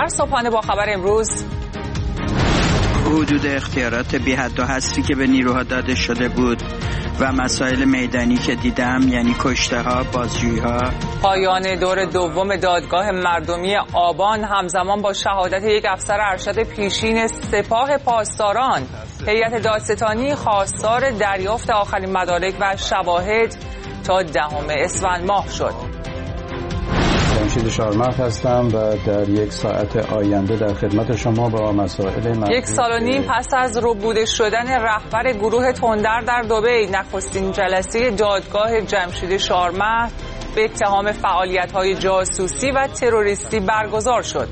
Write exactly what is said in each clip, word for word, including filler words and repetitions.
در صبحانه با خبر امروز حدود اختیارات بی حد و حصری که به نیروها داده شده بود و مسائل میدانی که دیدم، یعنی کشته ها، بازجویی ها. پایان دور دوم دادگاه مردمی آبان همزمان با شهادت یک افسر ارشد پیشین سپاه پاسداران. هیئت دادستانی خواستار دریافت آخرین مدارک و شواهد تا دهم اسفند ماه شد. جمشید شارمخ هستم و در یک ساعت آینده در خدمت شما با مسائل مربوط. یک سال و نیم پس از ربوده شدن رهبر گروه تندر در دبی، نخستین جلسه دادگاه جمشید شارمخ به اتهام فعالیت‌های جاسوسی و تروریستی برگزار شد.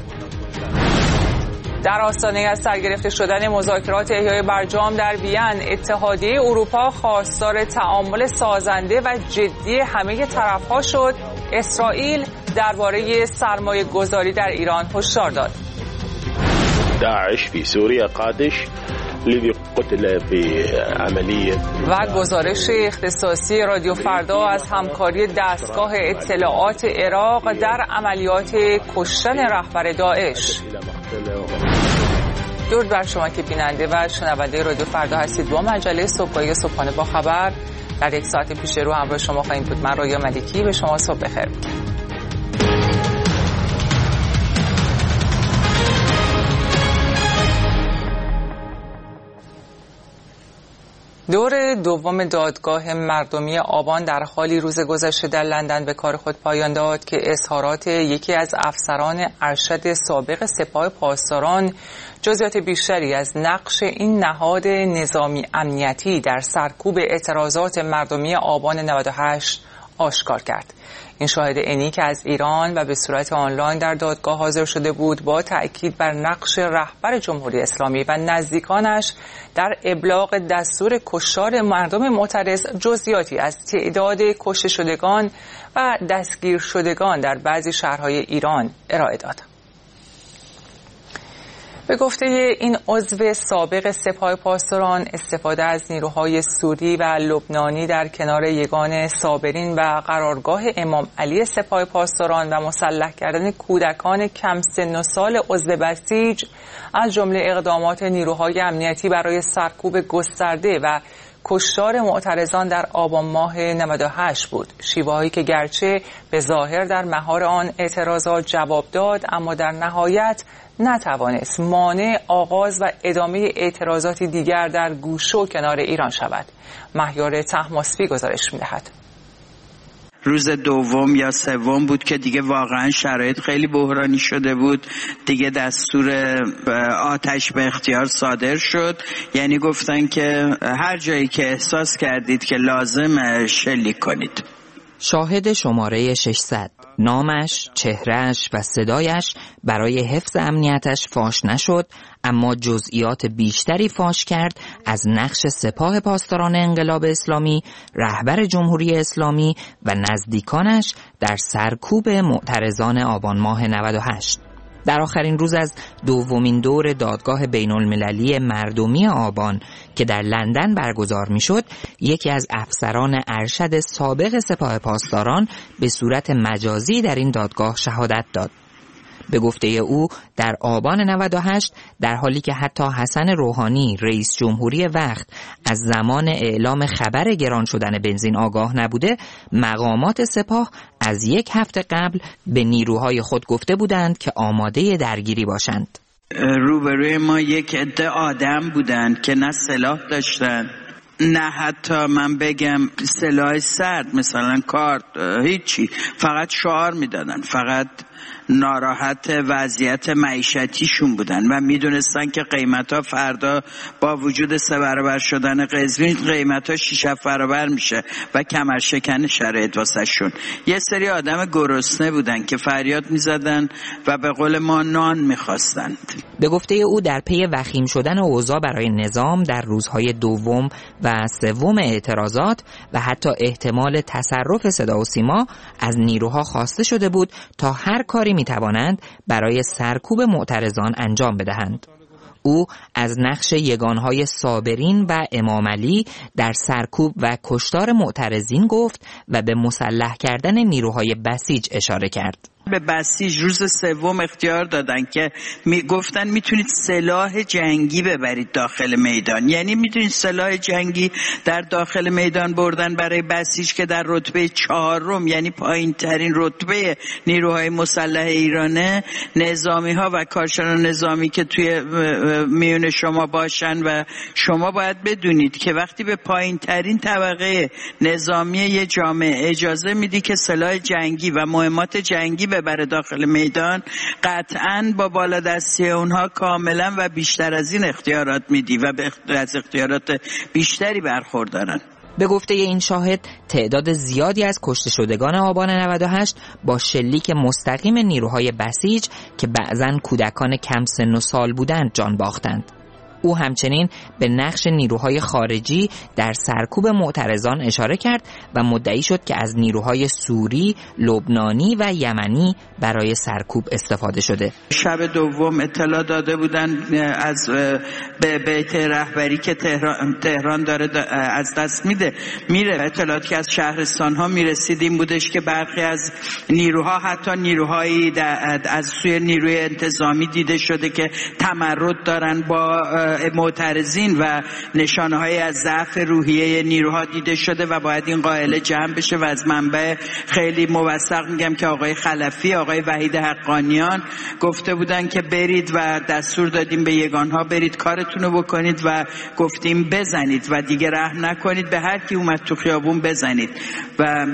در آستانه از سرگرفته شدن مذاکرات احیای برجام در وین، اتحادیه اروپا خواستار تعامل سازنده و جدی همه طرف‌ها شد. اسرائیل درباره سرمایه گذاری در ایران هشدار داد. داعش في سوريا قادش الذي قتل في عملية. و گزارش اختصاصی رادیو فردا از همکاری دستگاه اطلاعات عراق در عملیات کشتن رهبر داعش. درود بر شما که بیننده و شنونده رادیو فردا هستید. با مجله صبحگاهی صبحانه با خبر در یک ساعت پیش رو همراه شما خواهیم بود. من رویا ملکی به شما صبح بخیر میگم. دور دوم دادگاه مردمی آبان در حالی روز گذشته در لندن به کار خود پایان داد که اظهارات یکی از افسران ارشد سابق سپاه پاسداران جزئیات بیشتری از نقش این نهاد نظامی امنیتی در سرکوب اعتراضات مردمی آبان نود و هشت آشکار کرد. این شاهد عینی که از ایران و به صورت آنلاین در دادگاه حاضر شده بود، با تأکید بر نقش رهبر جمهوری اسلامی و نزدیکانش در ابلاغ دستور کشتار مردم معترض جزئیاتی از تعداد کشته شدگان و دستگیر شدگان در بعضی شهرهای ایران ارائه داد. به گفته این عضو سابق سپاه پاسداران، استفاده از نیروهای سوری و لبنانی در کنار یگان صابرین و قرارگاه امام علی سپاه پاسداران و مسلح کردن کودکان کم سن و سال عضو بسیج از جمله اقدامات نیروهای امنیتی برای سرکوب گسترده و کشتار معترضان در آبان ماه نود و هشت بود. شیوه‌هایی که گرچه به ظاهر در مهار آن اعتراضات جواب داد، اما در نهایت نتوانست مانع آغاز و ادامه اعتراضات دیگر در گوشه و کنار ایران شود. مهیار طهماسبی گزارش می‌دهد. روز دوم یا سوم بود که دیگه واقعا شرایط خیلی بحرانی شده بود. دیگه دستور آتش به اختیار صادر شد، یعنی گفتن که هر جایی که احساس کردید که لازم شلیک کنید. شاهد شماره ششصد، نامش، چهرهش و صدایش برای حفظ امنیتش فاش نشد، اما جزئیات بیشتری فاش کرد از نقش سپاه پاسداران انقلاب اسلامی، رهبر جمهوری اسلامی و نزدیکانش در سرکوب معترضان آبان ماه نود و هشت. در آخرین روز از دومین دور دادگاه بین المللی مردمی آبان که در لندن برگزار می شد، یکی از افسران ارشد سابق سپاه پاسداران به صورت مجازی در این دادگاه شهادت داد. به گفته او در آبان نود و هشت، در حالی که حتی حسن روحانی رئیس جمهوری وقت از زمان اعلام خبر گران شدن بنزین آگاه نبوده، مقامات سپاه از یک هفته قبل به نیروهای خود گفته بودند که آماده درگیری باشند. روبروی ما یک عده آدم بودند که نه سلاح داشتند، نه حتی من بگم سلاح سرد مثلا کارت، هیچی، فقط شعار میدادن، فقط ناراحت وضعیت معیشتیشون بودن و میدونستن که قیمتا فردا با وجود سه برابر شدن قزوین قیمتا شش برابر میشه و کمر شکن شرایط واسه شون. یه سری آدم گرسنه بودن که فریاد میزدن و به قول ما نان میخواستند. به گفته او در پی وخیم شدن اوضاع برای نظام در روزهای دوم و سوم اعتراضات و حتی احتمال تصرف صدا و سیما از نیروها خواسته شده بود تا هر کاری میتوانند برای سرکوب معترضان انجام بدهند. او از نقش یگانهای صابرین و امام علی در سرکوب و کشتار معترضین گفت و به مسلح کردن نیروهای بسیج اشاره کرد. به بسیج روز سوم اختیار دادن که می گفتن میتونید سلاح جنگی ببرید داخل میدان. یعنی میتونید سلاح جنگی در داخل میدان بردن برای بسیج که در رتبه چهارم، یعنی پایین ترین رتبه نیروهای مسلح ایرانه، نظامی ها و کارشناسان نظامی که توی میون شما باشن و شما باید بدونید که وقتی به پایین ترین طبقه نظامی یه جامعه اجازه میدی که سلاح جنگی و مهمات جنگی ببره داخل میدان، قطعاً با بالادستی اونها کاملا و بیشتر از این اختیارات میدی و به از اختیارات بیشتری برخوردارن. به گفته این شاهد تعداد زیادی از کشته شدگان آبان نود و هشت با شلیک مستقیم نیروهای بسیج که بعضاً کودکان کم سن و سال بودند جان باختند. او همچنین به نقش نیروهای خارجی در سرکوب معترضان اشاره کرد و مدعی شد که از نیروهای سوری، لبنانی و یمنی برای سرکوب استفاده شده. شب دوم اطلاع داده بودن از به بیت رهبری که تهران, تهران داره از دست میده میره. اطلاعاتی که از شهرستان ها میرسید این بودش که برخی از نیروها، حتی نیروهایی از سوی نیروی انتظامی دیده شده که تمرد دارن با معترضین و نشانه های از ضعف روحیه نیروها دیده شده و باید این قائله جمع بشه. و از منبع خیلی موثق میگم که آقای خلفی، آقای وحید حقانیان گفته بودن که برید و دستور دادیم به یگانها برید کارتونو بکنید و گفتیم بزنید و دیگه رحم نکنید، به هر کی اومد تو خیابون بزنید و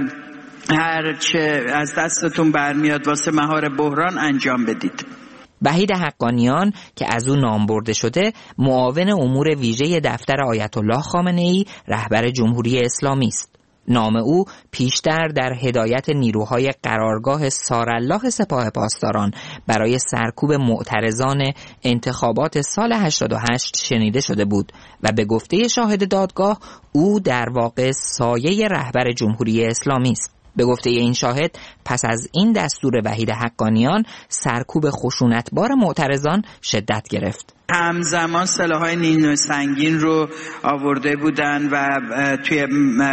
هر چه از دستتون برمیاد واسه مهار بحران انجام بدید. وحید حقانیان که از او نام برده شده معاون امور ویژه دفتر آیت الله خامنه ای رهبر جمهوری اسلامی است. نام او پیشتر در هدایت نیروهای قرارگاه سارالله سپاه پاسداران برای سرکوب معترضان انتخابات سال هشتاد و هشت شنیده شده بود و به گفته شاهد دادگاه او در واقع سایه رهبر جمهوری اسلامی است. به گفته این شاهد پس از این دستور وحید حقانیان سرکوب خشونتبار معترضان شدت گرفت. همزمان سلاح‌های نیروی سنگین رو آورده بودن و توی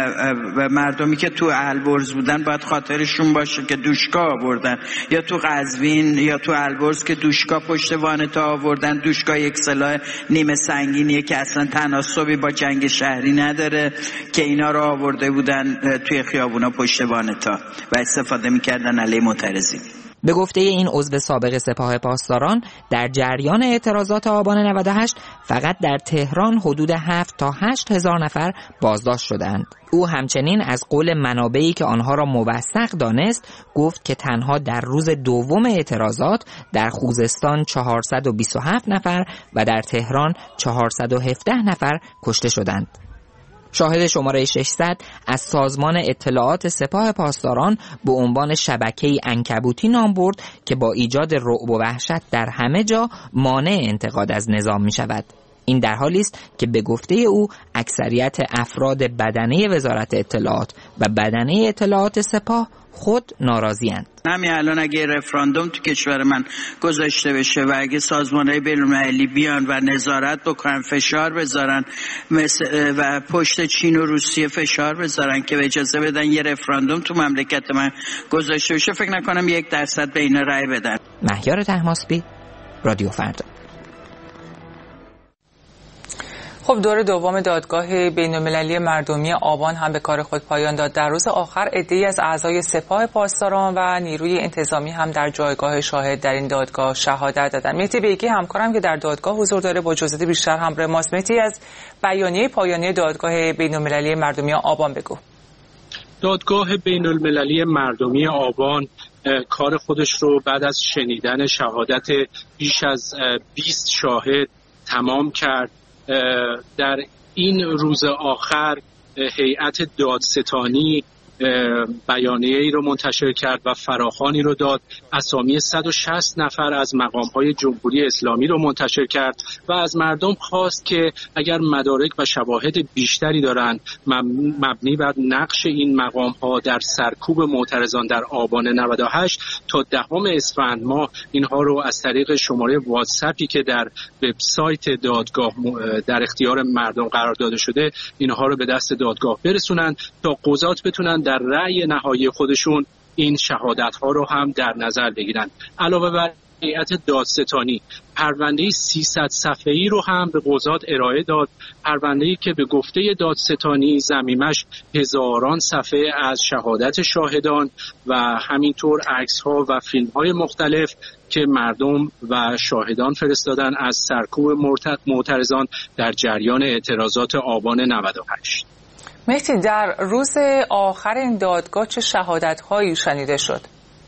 مردمی که تو البرز بودن باید خاطرشون باشه که دوشکا آوردن، یا تو قزوین یا تو البرز که دوشکا پشت وانتا آوردن. دوشکا یک سلاح نیمه سنگینیه که اصلا تناسبی با جنگ شهری نداره که اینا رو آورده بودن توی خیابونا پشت وانتا و استفاده میکردن علیه معترضین. به گفته این عضو سابق سپاه پاسداران در جریان اعتراضات آبان نود و هشت فقط در تهران حدود هفت تا هشت هزار نفر بازداشت شدند. او همچنین از قول منابعی که آنها را موثق دانست گفت که تنها در روز دوم اعتراضات در خوزستان چهارصد و بیست و هفت نفر و در تهران چهارصد و هفده نفر کشته شدند. شاهد شماره ششصد از سازمان اطلاعات سپاه پاسداران به عنوان شبکه‌ای عنکبوتی نام برد که با ایجاد رعب و وحشت در همه جا مانع انتقاد از نظام می شود. این در حالی است که به گفته او اکثریت افراد بدنه وزارت اطلاعات و بدنه اطلاعات سپاه خود ناراضی‌اند. همین الان اگه رفراندوم تو کشور من گذاشته بشه و اگه سازمان‌های بین‌المللی بیان و نظارت بکنن، فشار بذارن و پشت چین و روسیه فشار بذارن که اجازه بدن یه رفراندوم تو مملکت من گذاشته بشه، فکر نکنم یک درصد به اینا رأی بدن. مهیار طهماسبی، رادیو فردا. خب دور دوم دادگاه بین‌المللی مردمی آبان هم به کار خود پایان داد. در روز آخر عده‌ای از اعضای سپاه پاسداران و نیروی انتظامی هم در جایگاه شاهد در این دادگاه شهادت دادند. مهدی بیگی همکارم که در دادگاه حضور داره با جزئیات بیشتر همراه ماست. مهدی از بیانیه پایانی دادگاه بین‌المللی مردمی آبان بگو. دادگاه بین‌المللی مردمی آبان کار خودش رو بعد از شنیدن شهادت بیش از بیست شاهد تمام کرد. در این روز آخر هیئت دادستانی بیانیه‌ای رو منتشر کرد و فراخوانی رو داد. اسامی صد و شصت نفر از مقام‌های جمهوری اسلامی رو منتشر کرد و از مردم خواست که اگر مدارک و شواهد بیشتری دارند مبنی بر نقش این مقام‌ها در سرکوب معترضان در آبان نود و هشت تا دهم اسفند ماه اینها رو از طریق شماره واتساپی که در وبسایت دادگاه در اختیار مردم قرار داده شده اینها رو به دست دادگاه برسونند تا قضات بتونن در رأی نهایی خودشون این شهادت ها رو هم در نظر بگیرن. علاوه بر هیئت دادستانی پرونده سیصد صفحه‌ای رو هم به قضات ارائه داد، پرونده‌ای که به گفته دادستانی ضمیمش هزاران صفحه از شهادت شاهدان و همینطور عکس‌ها و فیلم‌های مختلف که مردم و شاهدان فرستادن از سرکوب معترضان در جریان اعتراضات آبان نود و هشت. مهدی، در روز آخر این دادگاه چه شهادت‌هایی شنیده شد؟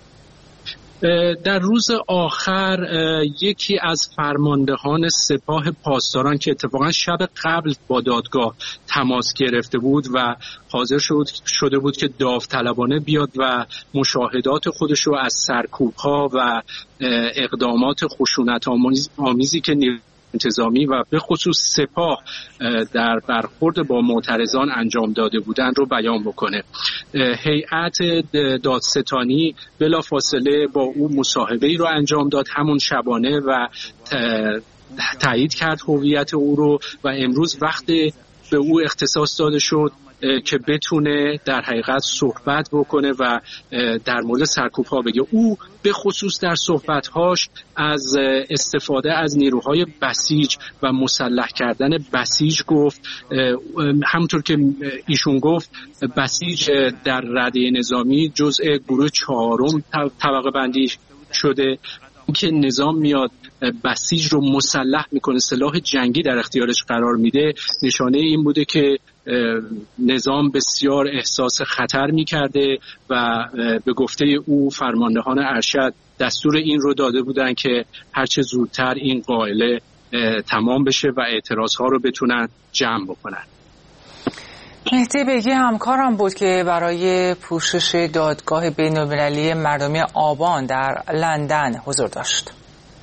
در روز آخر یکی از فرماندهان سپاه پاسداران که اتفاقا شب قبل با دادگاه تماس گرفته بود و حاضر شده بود که داوطلبانه بیاد و مشاهدات خودش رو از سرکوب‌ها و اقدامات خشونت آمیزی که انتظامی و به خصوص سپاه در برخورد با معترضان انجام داده بودن رو بیان بکنه. هیئت دادستانی بلافاصله با او مصاحبه‌ای رو انجام داد همون شبانه و تایید کرد هویت او رو و امروز وقت به او اختصاص داده شد که بتونه در حقیقت صحبت بکنه و در مورد سرکوب‌ها بگه. او به خصوص در صحبت‌هاش از استفاده از نیروهای بسیج و مسلح کردن بسیج گفت. همونطور که ایشون گفت بسیج در رده نظامی جزء گروه چهارم طبقه بندی شده که نظام میاد بسیج رو مسلح میکنه، سلاح جنگی در اختیارش قرار میده. نشانه این بوده که نظام بسیار احساس خطر میکرده و به گفته او فرماندهان ارشد دستور این رو داده بودن که هرچه زودتر این قائله تمام بشه و اعتراضها رو بتونن جمع بکنن. مهدی بیگی همکارم بود که برای پوشش دادگاه بین‌المللی مردمی آبان در لندن حضور داشت.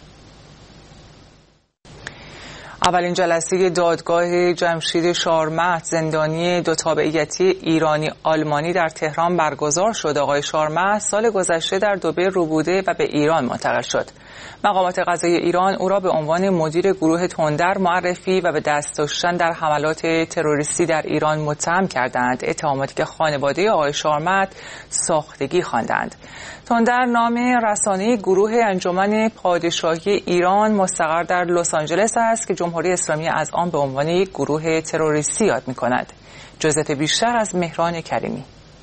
اولین جلسه دادگاه جمشید شارمهد زندانی دو تابعیتی ایرانی آلمانی در تهران برگزار شد. آقای شارمهد سال گذشته در دبی رو بوده و به ایران منتقل شد. مقامات قضایی ایران او را به عنوان مدیر گروه تندر معرفی و به دست داشتن در حملات تروریستی در ایران متهم کردند. اتهاماتی که خانواده آقای شارمهد ساختگی خواندند. تندر نام رسانه گروه انجمن پادشاهی ایران مستقر در لس آنجلس است که جمهوری اسلامی از آن به عنوان یک گروه تروریستی یاد می‌کند. جزئیات بیشتر از مهران کریمی.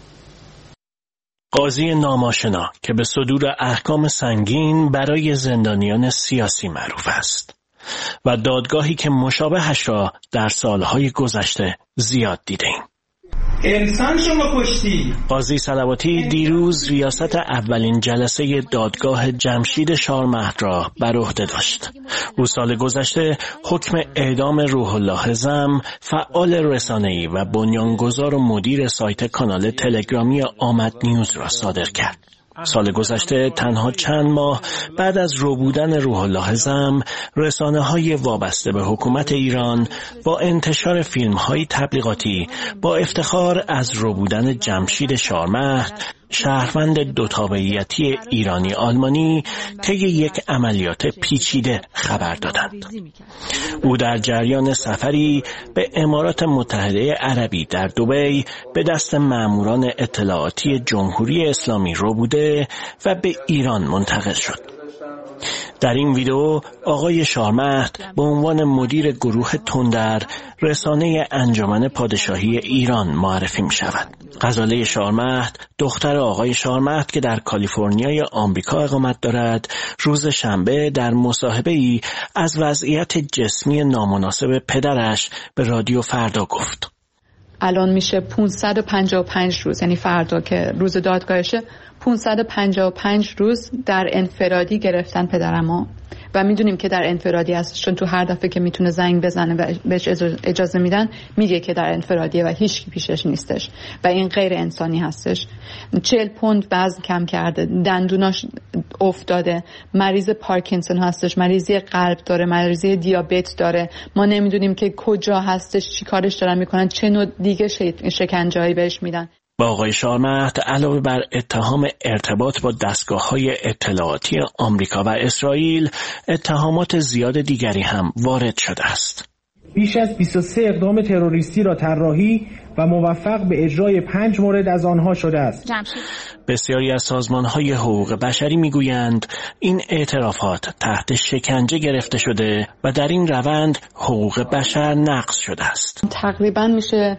قاضی ناماشنا که به صدور احکام سنگین برای زندانیان سیاسی معروف است و دادگاهی که مشابهش را در سالهای گذشته زیاد دیدیم. انسان شما کشتی. قاضی صلواتی دیروز ریاست اولین جلسه دادگاه جمشید شارمهد را بر عهده داشت. او سال گذشته حکم اعدام روح الله زم، فعال رسانه‌ای و بنیانگذار و مدیر سایت کانال تلگرامی آمد نیوز را صادر کرد. سال گذشته تنها چند ماه بعد از ربودن روح الله زم، رسانه‌های وابسته به حکومت ایران با انتشار فیلم‌های تبلیغاتی با افتخار از ربودن جمشید شارمهد، شهروند دو تابعیتی ایرانی آلمانی، طی یک عملیات پیچیده خبر دادند. او در جریان سفری به امارات متحده عربی در دبی به دست ماموران اطلاعاتی جمهوری اسلامی ربوده و به ایران منتقل شد. در این ویدئو آقای شارمهد به عنوان مدیر گروه تندر رسانه انجمن پادشاهی ایران معرفی می شود. غزاله شارمهد، دختر آقای شارمهد که در کالیفرنیای آمریکا اقامت دارد، روز شنبه در مصاحبه‌ای از وضعیت جسمی نامناسب پدرش به رادیو فردا گفت. الان میشه پانصد و پنجاه و پنج روز، یعنی فردا که روز دادگاهشه، پانصد و پنجاه و پنج روز در انفرادی گرفتن پدرمو و میدونیم که در انفرادی هستش، چون تو هر دفعه که میتونه زنگ بزنه و بهش اجازه میدن میگه که در انفرادیه و هیچ کی پیشش نیستش و این غیر انسانی هستش. چهل پوند وزن کم کرده، دندوناش افتاده، مریض پارکینسون هستش، مریضی قلب داره، مریضی دیابت داره. ما نمیدونیم که کجا هستش، چی کارش دارن میکنن، چه نوع دیگه شکنجه‌ای بهش میدن. با آقای شارمهد علاوه بر اتهام ارتباط با دستگاه‌های اطلاعاتی آمریکا و اسرائیل، اتهامات زیاد دیگری هم وارد شده است. بیش از بیست و سه اقدام تروریستی را طراحی و موفق به اجرای پنج مورد از آنها شده است. بسیاری از سازمان‌های حقوق بشری می‌گویند این اعترافات تحت شکنجه گرفته شده و در این روند حقوق بشر نقض شده است. تقریباً میشه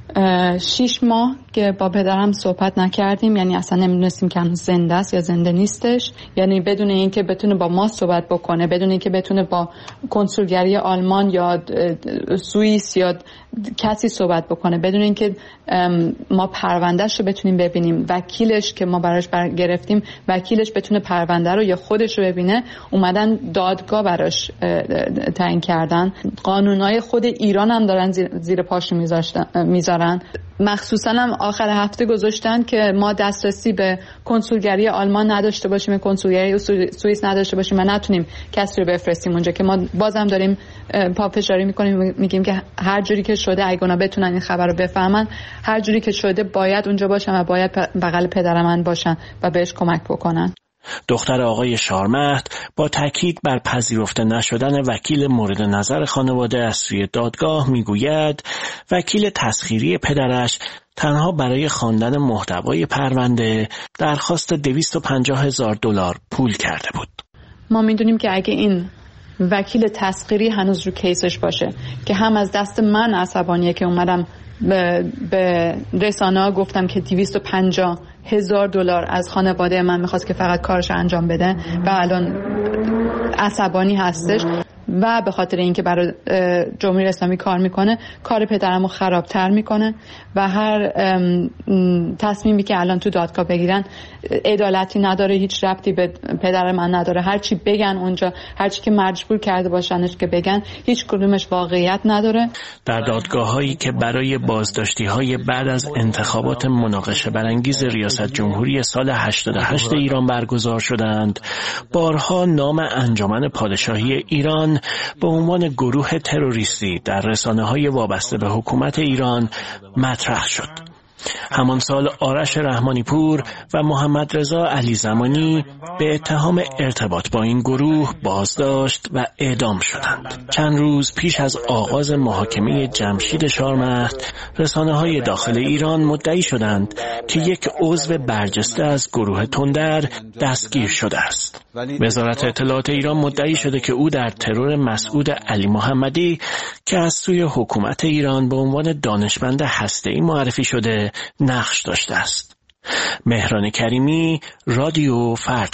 شیش ماه که با پدرم صحبت نکردیم، یعنی اصلا نمیدونستیم که هنوز زنده است یا زنده نیستش، یعنی بدون اینکه بتونه با ما صحبت بکنه، بدون اینکه بتونه با کنسولگری آلمان یا سوئیس یا کسی صحبت بکنه، بدون اینکه ما پروندهش رو بتونیم ببینیم، وکیلش که ما براش گرفتیم وکیلش بتونه پرونده رو یا خودش رو ببینه، اومدن دادگاه براش تعیین کردن. قانونای خود ایران هم دارن زیر پاش میذارن. مخصوصا هم آخر هفته گذاشتن که ما دسترسی به کنسولگری آلمان نداشته باشیم، کنسولگری سوئیس نداشته باشیم و نتونیم کسی رو بفرستیم اونجا، که ما بازم داریم پافشاری میکنیم، میگیم که هر جوری که شده اگه اونا بتونن این خبر رو بفهمن، هر جوری که شده باید اونجا باشن و باید بغل پدر من باشن و بهش کمک بکنن. دختر آقای شارمهد با تاکید بر پذیرفته نشدن وکیل مورد نظر خانواده از سوی دادگاه میگوید وکیل تسخیری پدرش تنها برای خواندن محتوای پرونده درخواست دویست و پنجاه هزار دلار پول کرده بود. ما میدونیم که اگه این وکیل تسخیری هنوز رو کیسش باشه، که هم از دست من عصبانیه که اومدم به, به رسانه ها گفتم که دویست و پنجاه هزار دلار از خانواده من میخواست که فقط کارش انجام بده و الان عصبانی هستش و به خاطر اینکه برای جمهوری اسلامی کار میکنه، کار پدرمو خرابتر میکنه و هر تصمیمی که الان تو دادگاه بگیرن عدالتی نداره، هیچ ربطی به پدر من نداره. هر چی بگن اونجا، هر چی که مجبور کرده باشنش که بگن، هیچ کدومش واقعیت نداره. در دادگاه‌هایی که برای بازداشتی‌های بعد از انتخابات مناقشه برانگیز ریاست جمهوری سال هشتاد و هشت ایران برگزار شدند، بارها نام انجمن پادشاهی ایران به عنوان گروه تروریستی در رسانه‌های وابسته به حکومت ایران مطرح شد. همان سال آرش رحمانی پور و محمد رضا علی زمانی به اتهام ارتباط با این گروه بازداشت و اعدام شدند. چند روز پیش از آغاز محاکمه جمشید شارمهد، رسانه‌های داخل ایران مدعی شدند که یک عضو برجسته از گروه تندر دستگیر شده است. وزارت اطلاعات ایران مدعی شده که او در ترور مسعود علی محمدی که از سوی حکومت ایران به عنوان دانشمند هسته‌ای معرفی شده نقش داشته است. مهران کریمی، رادیو فردا.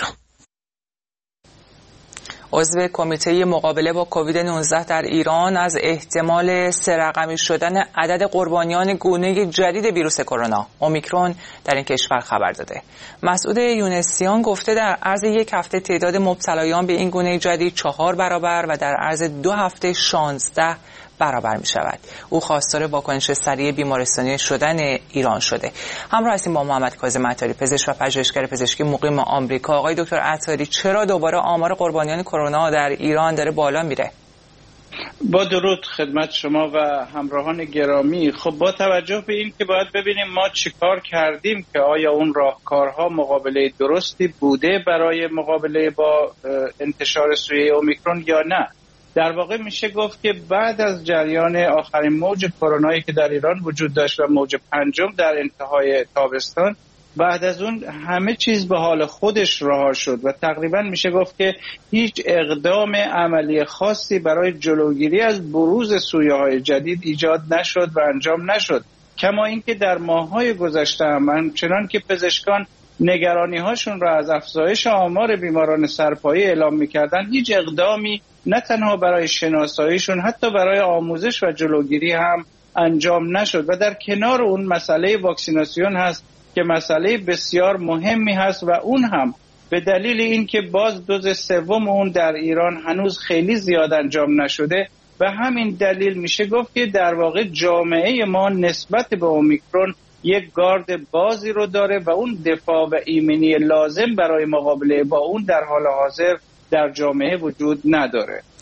عضو کمیته مقابله با کووید نوزده در ایران از احتمال سه رقمی شدن عدد قربانیان گونه جدید ویروس کرونا اومیکرون در این کشور خبر داده. مسعود یونسیان گفته در عرض یک هفته تعداد مبتلایان به این گونه جدید چهار برابر و در عرض دو هفته شانزده برابر می شود. او خواستار واکنش سریع بیمارستانی شدن ایران شده. همراه هستیم با محمد کاظم عطاری، پزشک و پژوهشگر پزشکی مقیم آمریکا. آقای دکتر عطاری، چرا دوباره آمار قربانیان کرونا در ایران داره بالا میره؟ با درود خدمت شما و همراهان گرامی. خب با توجه به این که باید ببینیم ما چیکار کردیم که آیا اون راهکارها مقابله درستی بوده برای مقابله با انتشار سویه اومیکرون یا نه. در واقع میشه گفت که بعد از جریان آخرین موج کرونایی که در ایران وجود داشت و موج پنجم در انتهای تابستان، بعد از اون همه چیز به حال خودش رها شد و تقریبا میشه گفت که هیچ اقدام عملی خاصی برای جلوگیری از بروز سویه‌های جدید ایجاد نشد و انجام نشد. کما اینکه در ماه‌های گذشته هم چنان که پزشکان نگرانی هاشون را از افزایش آمار بیماران سرپایی اعلام میکردن، هیچ اقدامی نه تنها برای شناساییشون، حتی برای آموزش و جلوگیری هم انجام نشد. و در کنار اون مسئله واکسیناسیون هست که مسئله بسیار مهمی هست و اون هم به دلیل اینکه باز دوز سوم اون در ایران هنوز خیلی زیاد انجام نشده، به همین دلیل میشه گفت که در واقع جامعه ما نسبت به اومیکرون یک گارد بازی رو داره و اون دفاع و ایمنی لازم برای مقابله با اون در حال حاضر در جامعه وجود نداره.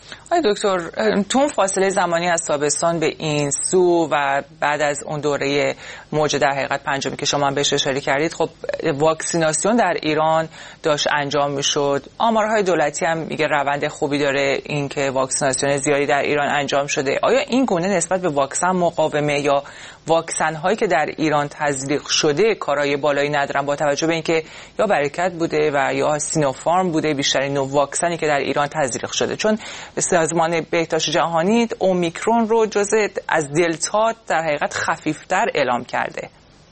آقای دکتر، تو اون فاصله زمانی از تابستان به این سو و بعد از اون دوره موج در حقیقت پنجمی که شما هم بهش اشاره کردید، خب واکسیناسیون در ایران داشت انجام میشد. آمارهای دولتی هم میگه روند خوبی داره این که واکسیناسیون زیادی در ایران انجام شده. آیا این گونه نسبت به واکسن مقاومه یا واکسن هایی که در ایران تزریق شده کارای بالایی ندارن، با توجه به اینکه یا برکت بوده و یا سینوفارم بوده بیشترین نوع واکسنی که در ایران تزریق شده؟ چون سازمان بهداشت جهانی اومیکرون رو جزء از دلتا در حقیقت خفیفتر اعلام کرده.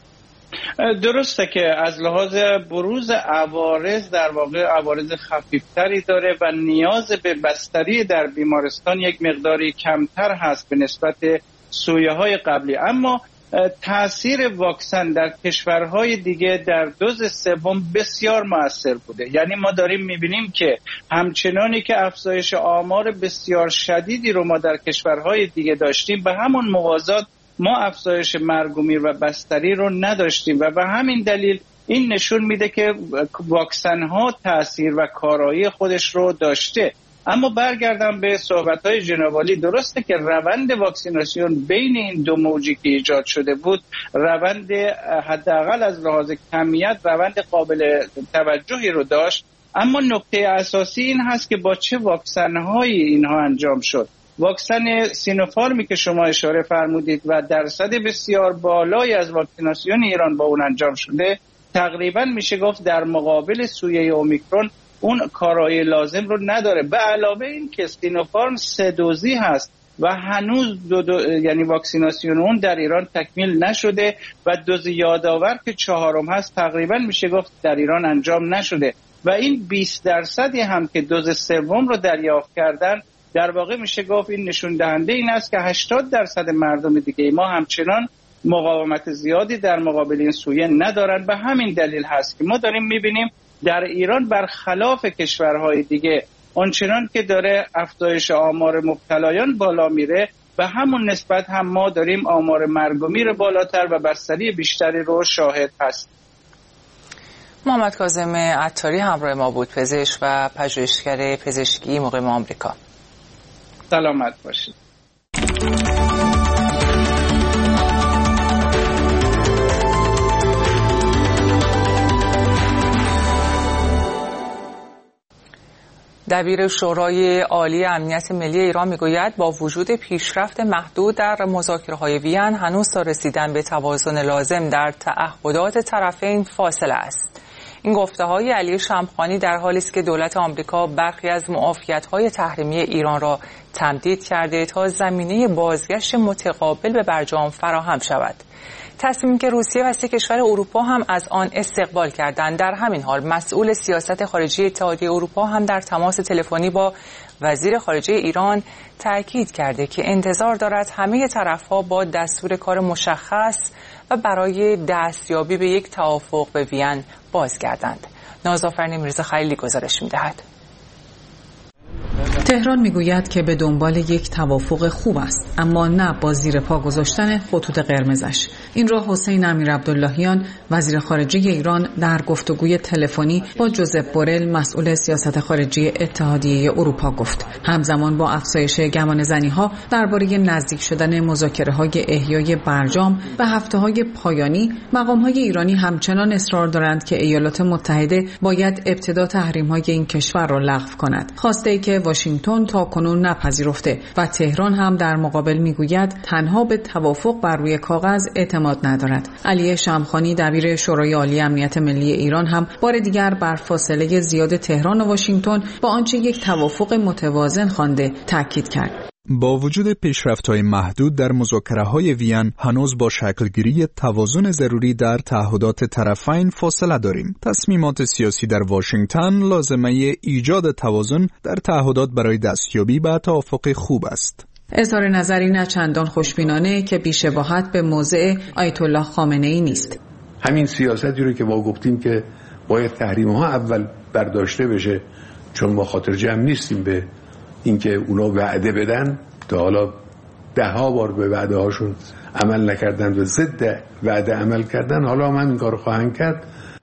درسته که از لحاظ بروز عوارض در واقع عوارض خفیفتری داره و نیاز به بستری در بیمارستان یک مقداری کمتر هست به نسبت سویه های قبلی، اما تأثیر واکسن در کشورهای دیگه در دوز سوم بسیار مؤثر بوده. یعنی ما داریم میبینیم که همچنانی که افزایش آمار بسیار شدیدی رو ما در کشورهای دیگه داشتیم، به همون موازات ما افزایش مرگ و میر و بستری رو نداشتیم و به همین دلیل این نشون میده که واکسن ها تأثیر و کارایی خودش رو داشته. اما برگردم به صحبت‌های جناب عالی، درسته که روند واکسیناسیون بین این دو موجی که ایجاد شده بود روند حداقل از لحاظ کمیت روند قابل توجهی رو داشت، اما نکته اساسی این هست که با چه واکسن‌هایی اینها انجام شد. واکسن سینوفارمی که شما اشاره فرمودید و درصد بسیار بالایی از واکسیناسیون ایران با اون انجام شده، تقریبا میشه گفت در مقابل سویه اومیکرون اون کارایی لازم رو نداره. به علاوه این که سینوفارم سه دوزی هست و هنوز دو دو یعنی واکسیناسیون اون در ایران تکمیل نشده و دوز یادآور که چهارم هست تقریبا میشه گفت در ایران انجام نشده و این بیست درصدی هم که دوز سوم رو دریافت کردن، در واقع میشه گفت این نشون دهنده این است که هشتاد درصد مردم دیگه ما همچنان مقاومت زیادی در مقابل این سویه ندارن. به همین دلیل هست که ما داریم میبینیم در ایران برخلاف کشورهای دیگه آنچنان که داره افزایش آمار مبتلایان بالا میره، به همون نسبت هم ما داریم آمار مرگ و میر بالاتر و بستری بیشتری رو شاهد هست. محمد کاظم عطاری همراه ما بود، پزشک و پژوهشگر پزشکی مقیم آمریکا. سلامت باشید. دبیر شورای عالی امنیت ملی ایران میگوید با وجود پیشرفت محدود در مذاکره‌های وین هنوز تا رسیدن به توازن لازم در تعهدات طرفین فاصله است. این گفته‌های علی شمخانی در حالی است که دولت آمریکا برخی از معافیت‌های تحریمی ایران را تمدید کرده تا زمینه بازگشت متقابل به برجام فراهم شود. تصمیمی که روسیه و سه کشور اروپا هم از آن استقبال کردند. در همین حال مسئول سیاست خارجی اتحادیه اروپا هم در تماس تلفنی با وزیر خارجه ایران تاکید کرده که انتظار دارد همه طرف‌ها با دستور کار مشخص و برای دستیابی به یک توافق به وین بازگردند. نازآفرین میرزا خلیلی گزارش می‌دهد. تهران میگوید که به دنبال یک توافق خوب است، اما نه با زیر پا گذاشتن خطوط قرمزش. این را حسین امیرعبداللهیان وزیر خارجه ایران در گفتگوی تلفنی با جوزپ بورل مسئول سیاست خارجی اتحادیه اروپا گفت. همزمان با افزایش گمانه‌زنی‌ها درباره نزدیک شدن مذاکره‌های احیای برجام و هفته‌های پایانی، مقام‌های ایرانی همچنان اصرار دارند که ایالات متحده باید ابتدا تحریم‌های این کشور را لغو کند. خواسته که واشنگتن تا کنون نپذیرفته و تهران هم در مقابل میگوید تنها به توافق بر روی کاغذ اعتماد ندارد. علی شمخانی دبیر شورای عالی امنیت ملی ایران هم بار دیگر بر فاصله زیاد تهران و واشنگتن با آنچه یک توافق متوازن خوانده تاکید کرد. با وجود پیشرفت‌های محدود در مذاکره‌های وین هنوز با شکلگیری توازن ضروری در تعهدات طرفین فاصله داریم. تصمیمات سیاسی در واشنگتن لازمه ایجاد توازن در تعهدات برای دستیابی به توافق خوب است. اظهار نظری نه چندان خوشبینانه که بی‌شباهت به موضع آیت الله خامنه‌ای نیست. همین سیاستی رو که ما گفتیم که باید تحریم‌ها اول برداشته بشه، چون ما خاطر جمع نیستیم به اینکه اونا وعده بدن، تا حالا ده ها بار به وعده هاشون عمل نکردن و ضد وعده عمل کردن، حالا هم این کار خواهند کرد.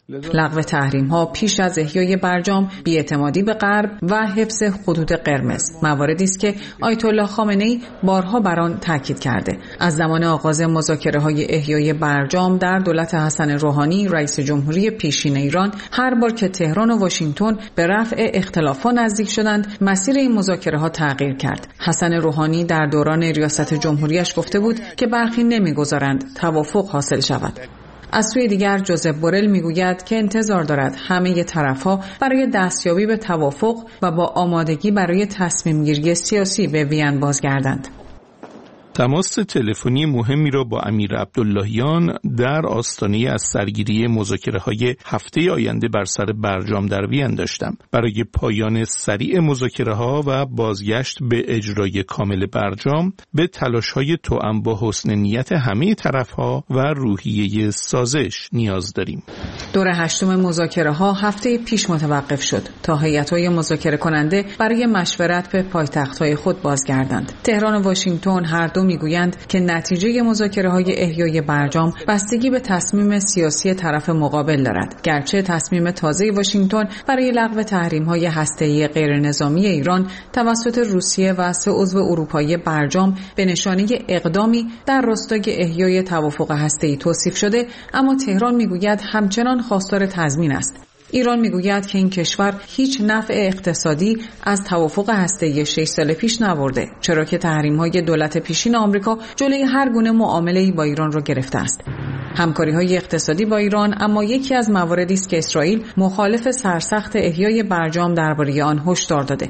لغو تحریم ها پیش از احیای برجام، بی‌اعتمادی به غرب و حفظ خطوط قرمز مواردی است که آیت الله خامنه‌ای بارها بر آن تاکید کرده. از زمان آغاز مذاکره‌های احیای برجام در دولت حسن روحانی رئیس جمهوری پیشین ایران، هر بار که تهران و واشنگتن به رفع اختلافات نزدیک شدند، مسیر این مذاکره‌ها تغییر کرد. حسن روحانی در دوران ریاست جمهوریش گفته بود که برخی نمی‌گذارند توافق حاصل شود. از سوی دیگر جوزف بورل میگوید که انتظار دارد همه طرف‌ها برای دستیابی به توافق و با آمادگی برای تصمیم گیری سیاسی به وین بازگردند. تماس تلفنی مهمی را با امیر عبداللهیان در آستانه از سرگیری مذاکره‌های هفته آینده بر سر برجام در وین داشتم. برای پایان سریع مذاکره‌ها و بازگشت به اجرای کامل برجام به تلاش‌های توأم با حسن نیت همه طرف‌ها و روحیه سازش نیاز داریم. دور هشتم مذاکره‌ها هفته پیش متوقف شد تا هیئت‌های مذاکره کننده برای مشورت به پایتخت‌های خود بازگردند. تهران و واشنگتن هر دو میگویند که نتیجه مذاکره‌های احیای برجام بستگی به تصمیم سیاسی طرف مقابل دارد. گرچه تصمیم تازه واشنگتن برای لغو تحریم‌های هسته‌ای غیرنظامی ایران توسط روسیه و سه عضو اروپایی برجام به نشانه اقدامی در راستای احیای توافق هسته‌ای توصیف شده، اما تهران میگوید همچنان خواستار تضمین است. ایران میگوید که این کشور هیچ نفع اقتصادی از توافق هسته‌ای شش سال پیش نبرده، چرا که تحریم‌های دولت پیشین آمریکا جلوی هر گونه معامله‌ای با ایران را گرفته است. همکاری‌های اقتصادی با ایران اما یکی از مواردی است که اسرائیل مخالف سرسخت احیای برجام درباره آن هشدار داده.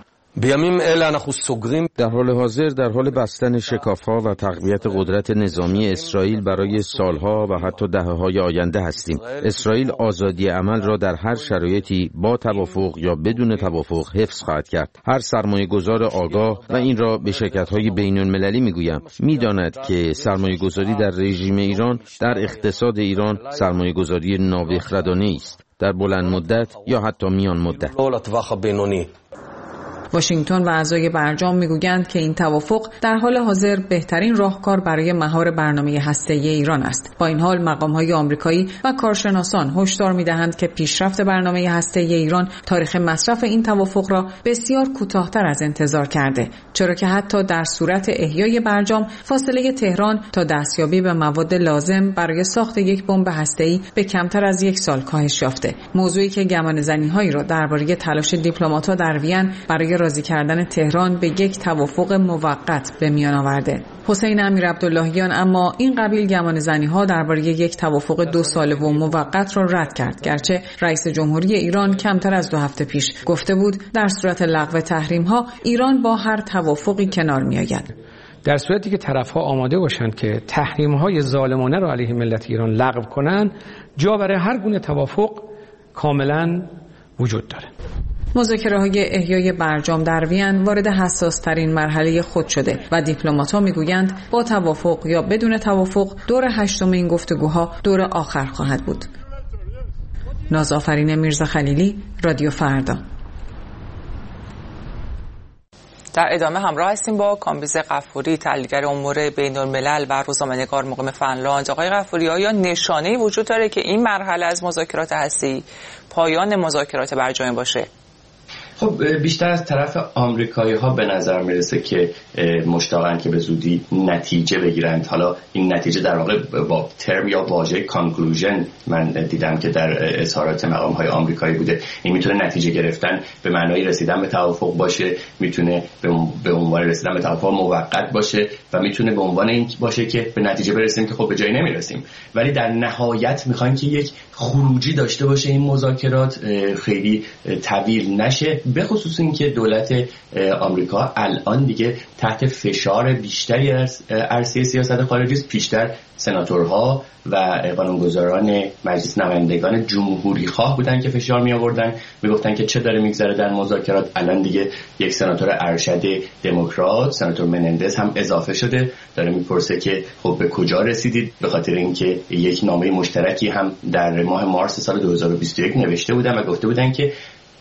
در حال حاضر در حال بستن شکاف‌ها و تقویت قدرت نظامی اسرائیل برای سالها و حتی دهه‌های آینده هستیم. اسرائیل آزادی عمل را در هر شرایطی با توافق یا بدون توافق حفظ خواهد کرد. هر سرمایه‌گذار آگاه و این را به شرکت‌های بین‌المللی می‌گویم می‌داند که سرمایه‌گذاری در رژیم ایران در اقتصاد ایران سرمایه‌گذاری نابخردانه است، در بلند مدت یا حتی میان مدت. واشنگتن و اعضای برجام میگویند که این توافق در حال حاضر بهترین راهکار برای مهار برنامه هسته‌ای ایران است. با این حال مقام‌های آمریکایی و کارشناسان هشدار می‌دهند که پیشرفت برنامه هسته‌ای ایران تاریخ مصرف این توافق را بسیار کوتاه‌تر از انتظار کرده، چرا که حتی در صورت احیای برجام فاصله تهران تا دستیابی به مواد لازم برای ساخت یک بمب هسته‌ای به کمتر از یک سال کاهش یافته. موضوعی که گمانه‌زنی‌هایی را درباره تلاش دیپلمات‌ها در وین برای راضی کردن تهران به یک توافق موقت به میان آورده. حسین امیر عبداللهیان اما این قبیل گمانه‌زنی‌ها درباره یک توافق دو ساله و موقت را رد کرد، گرچه رئیس جمهوری ایران کمتر از دو هفته پیش گفته بود در صورت لغو تحریم‌ها ایران با هر توافقی کنار می‌آید. در صورتی که طرف‌ها آماده باشند که تحریم‌های ظالمانه را علیه ملت ایران لغو کنند، جا برای هر گونه توافق کاملاً وجود داره. مذاکره‌های احیای برجام در وین وارد حساس‌ترین مرحله خود شده و دیپلمات‌ها می‌گویند با توافق یا بدون توافق دور هشتم این گفتگوها دور آخر خواهد بود. نازآفرین میرزا خلیلی، رادیو فردا. در ادامه همراه هستیم با کامبیز غفوری، تحلیلگر امور بین‌الملل و روزنامه‌نگار مقیم فنلاند. آقای غفوری، آیا نشانه‌ای وجود داره که این مرحله از مذاکرات هسته‌ای پایان مذاکرات برجام باشه؟ خب بیشتر از طرف آمریکایی ها به نظر میرسه که مشتاقن که به زودی نتیجه بگیرند. حالا این نتیجه در واقع با ترم یا واژه کانکلوژن من دیدم که در اظهارات مقام های آمریکایی بوده. این میتونه نتیجه گرفتن به معنای رسیدن به توافق باشه، میتونه به عنوان رسیدن به توافق موقت باشه و میتونه به عنوان این باشه که به نتیجه برسیم که خب به جایی نمیرسیم، ولی در نهایت میخوایم که یک خروجی داشته باشه این مذاکرات، خیلی طویل نشه، به خصوص این که دولت آمریکا الان دیگه تحت فشار بیشتری از عرصه سیاست خارجی است. پیشتر سناتورها و قانونگذاران مجلس نمایندگان جمهوری خواه بودن که فشار می آوردن، می گفتن که چه داره میگذره در مذاکرات. الان دیگه یک سناتور ارشد دموکرات، سناتور منندز هم اضافه شده، داره میپرسه که خب به کجا رسیدید، به خاطر اینکه یک نامه مشترکی هم در ماه مارس سال دو هزار و بیست و یک نوشته بودن و گفته بودن که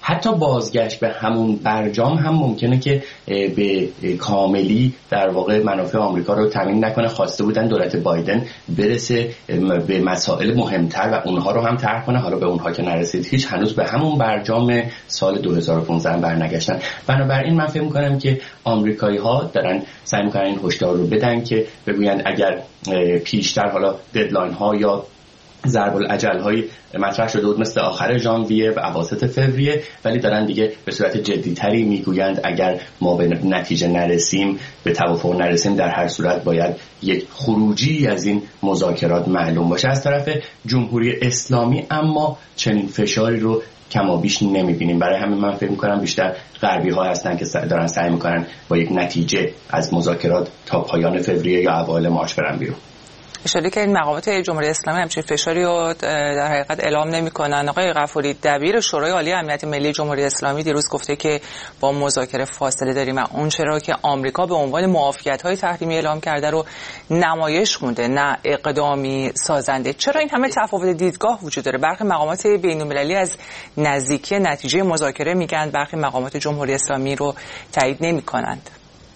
حتی بازگشت به همون برجام هم ممکنه که به کاملی در واقع منافع آمریکا رو تامین نکنه. خواسته بودن دولت بایدن برسه به مسائل مهمتر و اونها رو هم طرح کنه، حالا به اونها که نرسید هیچ، هنوز به همون برجام سال دو هزار و پانزده برنگشتن. بنابراین من فکر می‌کنم که آمریکایی‌ها دارن سعی می‌کنن این هشدار رو بدن که بگویند اگر پیشتر حالا ددلاین ها یا ضرب الاجل های مطرح شده بود مثل آخر ژانویه و اواسط فوریه، ولی دارن دیگه به صورت جدی‌تری میگویند اگر ما به نتیجه نرسیم، به توافق نرسیم، در هر صورت باید یک خروجی از این مذاکرات معلوم باشه از طرف جمهوری اسلامی. اما چنین فشاری رو کما بیش نمیبینیم. برای همین من فکر میکنم بیشتر غربی ها هستن که دارن سعی میکنن با یک نتیجه از مذاکرات تا پایان فوریه یا اوایل مارس برن بیرون. اشاره که این مقامات جمهوری اسلامی همچین فشاری رو در حقیقت اعلام نمی‌کنن. آقای غفوری، دبیر شورای عالی امنیت ملی جمهوری اسلامی دیروز گفته که با مذاکره فاصله داریم و اون چرا که آمریکا به عنوان معافیت‌های تحریمی اعلام کرده رو نمایش خونده، نه اقدامی سازنده. چرا این همه تفاوت دیدگاه وجود داره؟ برخی مقامات بین‌المللی از نزدیکی نتیجه مذاکره میگن، برخی مقامات جمهوری اسلامی رو تایید نمی‌کنند.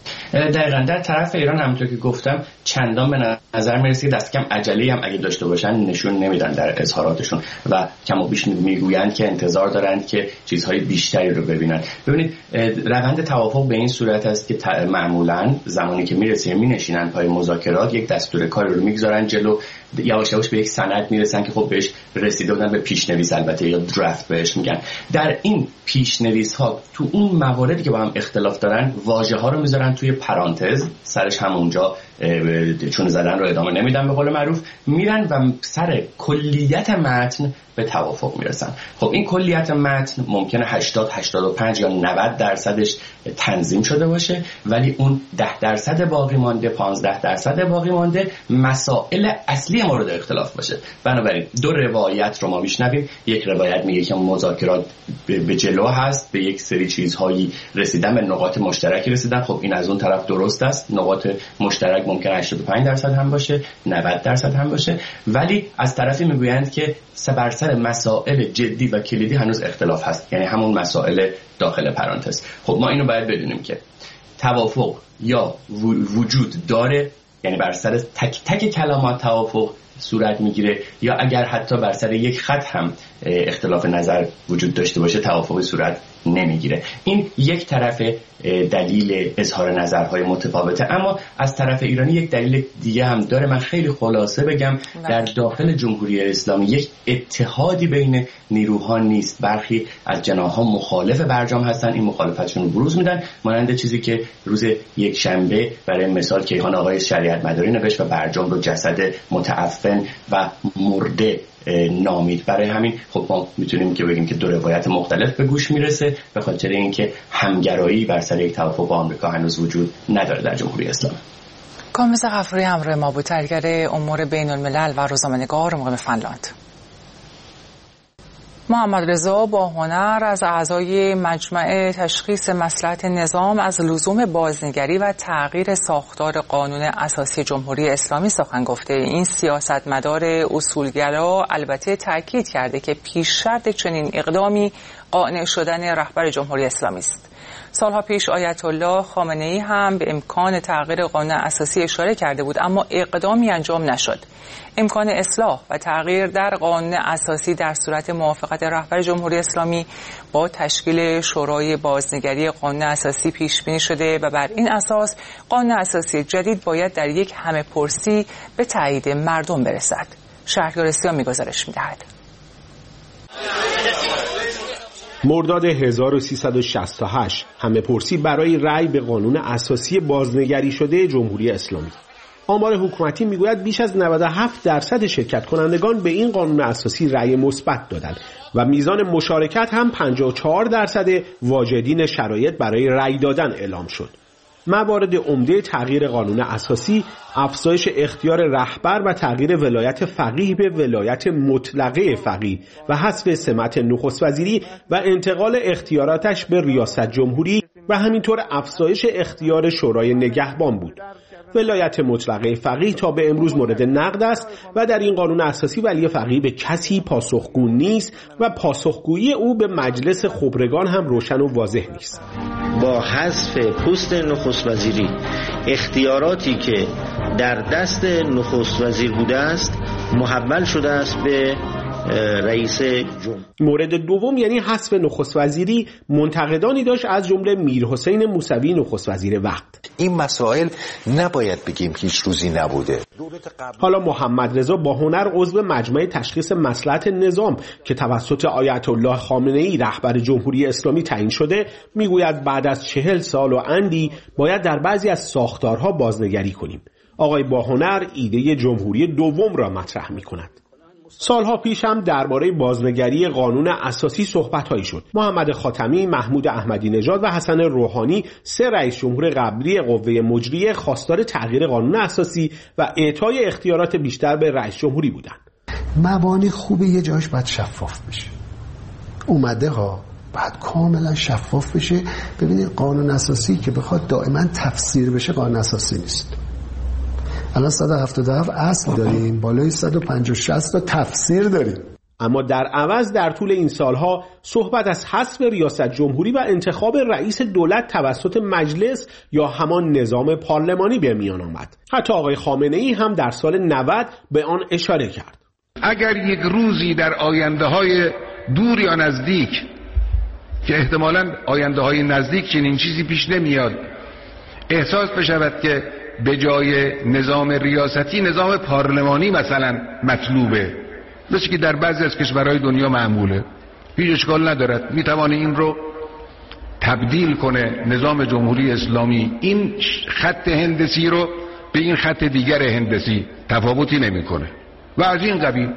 دقیقاً در طرف ایران همونطور که گفتم چندان به نظر میرسه که دست کم عجله هم اگه داشته باشن نشون نمیدن در اظهاراتشون و کم و بیش میگویند که انتظار دارند که چیزهای بیشتری رو ببینن. ببینید روند توافق به این صورت است که معمولاً زمانی که میرسه مینشینن پای مذاکرات، یک دستور کاری رو میگذارن جلو، یواش یواش به یک سند میرسن که خب بهش رسیده بودن، به پیشنویس البته یا درافت بهش میگن. در این پیشنویس ها تو اون مواردی که با هم اختلاف دارن واژه ها رو میذارن توی پرانتز، سرش همونجا چون زدن رو ادامه نمیدن به قول معروف، میرن و سر کلیت متن به توافق میرسن. خب این کلیت متن ممکنه هشتاد هشتاد و پنج یا نود درصدش تنظیم شده باشه، ولی اون ده درصد باقی مانده، پانزده درصد باقی مانده مسائل اصلی مورد اختلاف باشه. بنابراین دو روایت رو ما میشنویم. یک روایت میگه که مذاکرات به جلو هست، به یک سری چیزهایی رسیدن، به نقاط مشترکی رسیدن. خب این از اون طرف درست است، نقاط مشترک ممکن هشتاد و پنج درصد هم باشه، نود درصد هم باشه، ولی از طرفی میگویند که سه بر سر مسائل جدی و کلیدی هنوز اختلاف هست، یعنی همون مسائل داخل پرانتز. خب ما اینو باید بدونیم که توافق یا وجود داره، یعنی بر سر تک تک کلمات توافق صورت میگیره، یا اگر حتی بر سر یک خط هم اختلاف نظر وجود داشته باشه توافقی صورت نمیگیره. این یک طرف دلیل اظهار نظرهای متفاوته. اما از طرف ایرانی یک دلیل دیگه هم داره. من خیلی خلاصه بگم، در داخل جمهوری اسلامی یک اتحادی بین نیروها نیست. برخی از جناح‌ها مخالف برجام هستن، این مخالفتشون رو بروز میدن، مانند چیزی که روز یک شنبه برای مثال کیهان آقای شریعت مداری نوشت و برجام رو جسد متعفن و مرده نامید. برای همین خب ما میتونیم که بگیم که دو روایت مختلف به گوش میرسه، به خاطر اینکه همگرایی بر سر یک توافق با آمریکا هنوز وجود نداره در جمهوری اسلامی. کامران غفوری همراه ما بود، تحلیلگر امور بین الملل و روزنامه‌نگار مقیم فنلاند. محمد رضا با هنر از اعضای مجمع تشخیص مصلحت نظام از لزوم بازنگری و تغییر ساختار قانون اساسی جمهوری اسلامی سخن گفته. این سیاستمدار اصولگرا البته تاکید کرده که پیش شرط چنین اقدامی قانع شدن رهبر جمهوری اسلامی است. سالها پیش آیت الله خامنه‌ای هم به امکان تغییر قانون اساسی اشاره کرده بود، اما اقدامی انجام نشد. امکان اصلاح و تغییر در قانون اساسی در صورت موافقت رهبر جمهوری اسلامی با تشکیل شورای بازنگری قانون اساسی پیش بینی شده و بر این اساس قانون اساسی جدید باید در یک همه پرسی به تایید مردم برسد. شهریار اسیان گزارش می‌دهد. مرداد هزار و سیصد و شصت و هشت همه پرسی برای رأی به قانون اساسی بازنگری شده جمهوری اسلامی. آمار حکومتی میگوید بیش از نود و هفت درصد شرکت کنندگان به این قانون اساسی رأی مثبت دادند و میزان مشارکت هم پنجاه و چهار درصد واجدین شرایط برای رأی دادن اعلام شد. موارد عمده تغییر قانون اساسی افزایش اختیار رهبر و تغییر ولایت فقیه به ولایت مطلقه فقیه و حذف سمت نخست وزیری و انتقال اختیاراتش به ریاست جمهوری و همینطور افزایش اختیار شورای نگهبان بود. ولایت مطلقه فقیه تا به امروز مورد نقد است و در این قانون اساسی ولی فقیه به کسی پاسخگو نیست و پاسخگویی او به مجلس خبرگان هم روشن و واضح نیست. با حذف پست نخست وزیری اختیاراتی که در دست نخست وزیر بوده است محول شده است به رئیس جمهور. مورد دوم یعنی حذف نخست وزیری منتقدانی داشت از جمله میرحسین موسوی نخست وزیر وقت. این مسائل نباید بگیم هیچ روزی نبوده. حالا محمد رضا باهنر عضو مجمع تشخیص مصلحت نظام که توسط آیت الله خامنه ای رهبر جمهوری اسلامی تعیین شده میگوید بعد از چهل سال و اندی باید در بعضی از ساختارها بازنگری کنیم. آقای باهنر ایده جمهوری دوم را مطرح می‌کند. سالها پیش هم درباره بازنگری قانون اساسی صحبت‌هایی شد. محمد خاتمی، محمود احمدی نژاد و حسن روحانی سه رئیس جمهور قبلی قوه مجریه خواستار تغییر قانون اساسی و اعطای اختیارات بیشتر به رئیس جمهوری بودند. مبانی خوبه یه جاش باید شفاف بشه. اومده ها باید کاملا شفاف بشه. ببینید قانون اساسی که بخواد دائما تفسیر بشه قانون اساسی نیست. الان صد و هفتاد و هفت اصل داریم، بالای صد و پنجاه و شصت تا تفسیر داریم. اما در عوض در طول این سالها صحبت از حذف ریاست جمهوری و انتخاب رئیس دولت توسط مجلس یا همان نظام پارلمانی به میان آمد. حتی آقای خامنه ای هم در سال نود به آن اشاره کرد. اگر یک روزی در آینده های دور یا نزدیک که احتمالاً آینده های نزدیک چنین چیزی پیش نمیاد احساس بشود که به جای نظام ریاستی نظام پارلمانی مثلا مطلوبه، مثل که در بعضی از کشورهای دنیا معموله، هیچ اشکال ندارد، میتوانه این رو تبدیل کنه نظام جمهوری اسلامی، این خط هندسی رو به این خط دیگر هندسی تفاوتی نمیکنه و از این قبیل.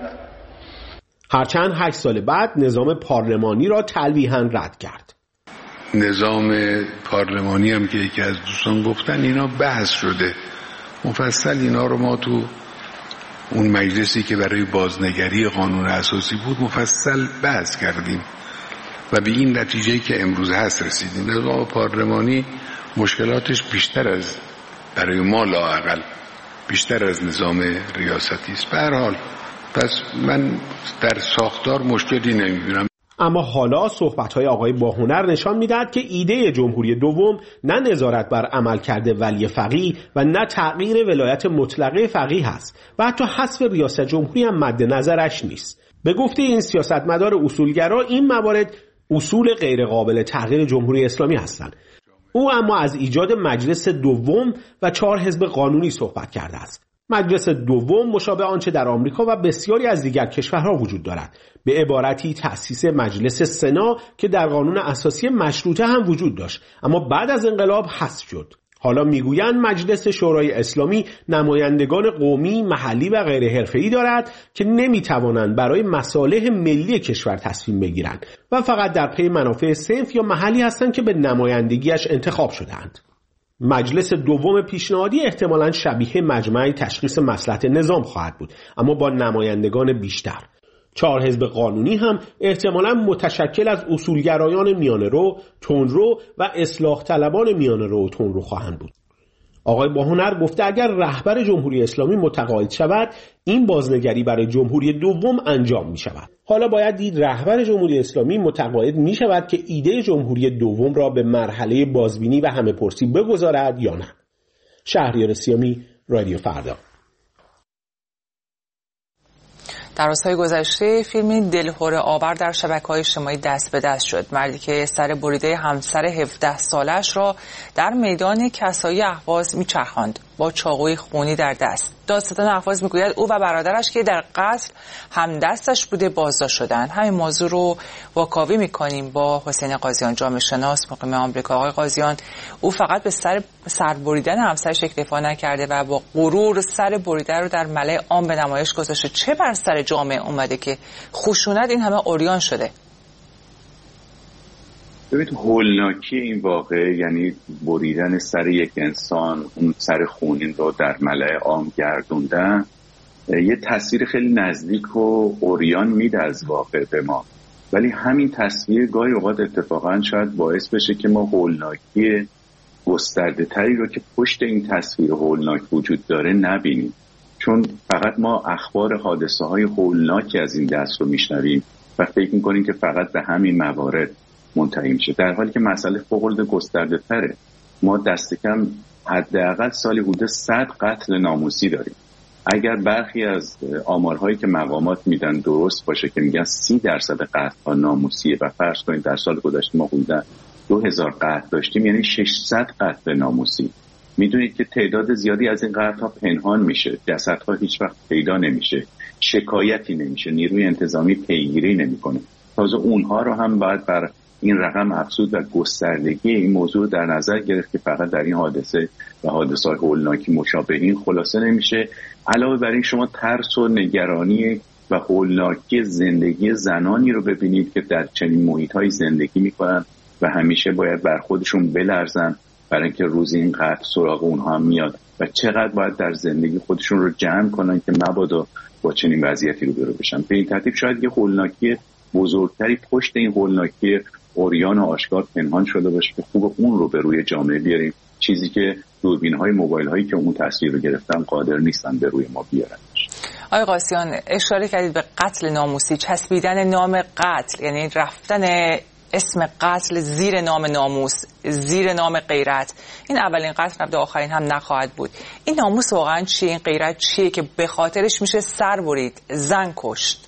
هرچند هشت سال بعد نظام پارلمانی را تلویحاً رد کرد. نظام پارلمانی هم که یکی از دوستان گفتن اینا بحث شده مفصل، اینا رو ما تو اون مجلسی که برای بازنگری قانون اساسی بود مفصل بحث کردیم و به این نتیجه که امروز هست رسیدیم. نظام پارلمانی مشکلاتش بیشتر از برای ما لااقل بیشتر از نظام ریاستی است. به هر حال پس من در ساختار مشکلی نمیبینم. اما حالا صحبت‌های آقای باهنر نشان می‌دهد که ایده جمهوری دوم نه نظارت بر عملکرد ولی فقیه و نه تغییر ولایت مطلقه فقیه است و حتی حذف ریاست جمهوری هم مد نظرش نیست. به گفته این سیاستمدار اصولگرا این موارد اصول غیرقابل تغییر جمهوری اسلامی هستند. او اما از ایجاد مجلس دوم و چهار حزب قانونی صحبت کرده است. مجلس دوم مشابه آنچه در آمریکا و بسیاری از دیگر کشورها وجود دارد، به عبارتی تأسیس مجلس سنا که در قانون اساسی مشروطه هم وجود داشت اما بعد از انقلاب حذف شد. حالا میگویند مجلس شورای اسلامی نمایندگان قومی، محلی و غیر حرفه‌ای دارد که نمیتوانند برای مصالح ملی کشور تصمیم بگیرند و فقط در پی منافع صنف یا محلی هستند که به نمایندگیش انتخاب شدند. مجلس دوم پیشنهادی احتمالاً شبیه مجمع تشخیص مصلحت نظام خواهد بود اما با نمایندگان بیشتر. چهار حزب قانونی هم احتمالاً متشکل از اصولگرایان میانه‌رو، تندرو و اصلاح طلبان میانه‌رو و تندرو خواهند بود. آقای باهنر گفته اگر رهبر جمهوری اسلامی متقاعد شود این بازنگری برای جمهوری دوم انجام می شود. حالا باید دید رهبر جمهوری اسلامی متقاعد می شود که ایده جمهوری دوم را به مرحله بازبینی و همه‌پرسی بگذارد یا نه. شهریار سیامی، رادیو فردا. در روزهای گذشته فیلمی دلهره آور در شبکه‌های اجتماعی دست به دست شد. مردی که سر بریده همسر هفده سالش را در میدان کسایی اهواز میچرخاند با چاقوی خونی در دست. دادستان اهواز میگوید او و برادرش که در قتل همدستش بوده بازداشت شدند. همین موضوع رو واکاوی میکنیم با حسین قاضیان، جامعه شناس مقیم آمریکا. آقای قاضیان، او فقط به سر سر بریدن همسرش اکتفا نکرده و با غرور سر بریده رو در ملأ عام به نمایش گذاشته. چه بر سر جامعه اومده که خشونت این همه عریان شده؟ ببینید هولناکی این واقعه، یعنی بریدن سر یک انسان، اون سر خونین رو در ملأ عام گردوندن، یه تصویر خیلی نزدیک و عریان میده از واقع به ما. ولی همین تصویر گاهی اوقات اتفاقا شاید باعث بشه که ما هولناکی گسترده تری رو که پشت این تصویر هولناک وجود داره نبینیم، چون فقط ما اخبار حادثه های هولناکی از این دست رو میشنویم و فکر میکنیم که فقط به همین موارد منتهی میشه، در حالی که مسئله فوق العاده گسترده تره. ما دست کم حداقل سالی حدود صد قتل ناموسی داریم. اگر برخی از آمارهایی که مقامات میدن درست باشه که میگن سی درصد قتل‌ها ناموسیه و فرض کنید در سال گذشته ما حدود دو هزار قتل داشتیم، یعنی ششصد قتل ناموسی. میدونید که تعداد زیادی از این قتل‌ها پنهان میشه، جسدها هیچ وقت پیدا نمیشه، شکایتی نمیشه، نیروی انتظامی پیگیری نمیکنه. تازه اونها رو هم باید بر این رقم افزود و گستردگی این موضوع در نظر گرفت که فقط در این حادثه و حادثه‌های هولناکی مشابهین خلاصه نمیشه. علاوه بر این شما ترس و نگرانی و هولناکی زندگی زنانی رو ببینید که در چنین محیط‌های زندگی میکنن و همیشه باید بر خودشون بلرزن برای اینکه روزی این قتل سراغ اونها هم میاد و چقدر باید در زندگی خودشون رو جمع کنن که مبادا با چنین وضعیتی روبرو بشن. به این ترتیب شاید یه هولناکی بزرگتری پشت این هولناکی عریان و آشکار پنهان شده باشه که خوب اون رو به روی جامعه بیاریم، چیزی که دوربین‌های موبایل‌هایی که اون تصویر رو گرفتن قادر نیستن به روی ما بیارن. آقای قاسیان، اشاره کردید به قتل ناموسی، چسبیدن نام قتل، یعنی رفتن اسم قتل زیر نام ناموس، زیر نام غیرت. این اولین قتل نبوده، آخرین هم نخواهد بود. این ناموس واقعا چیه؟ این غیرت چیه که به خاطرش میشه سر برید، زن کشت؟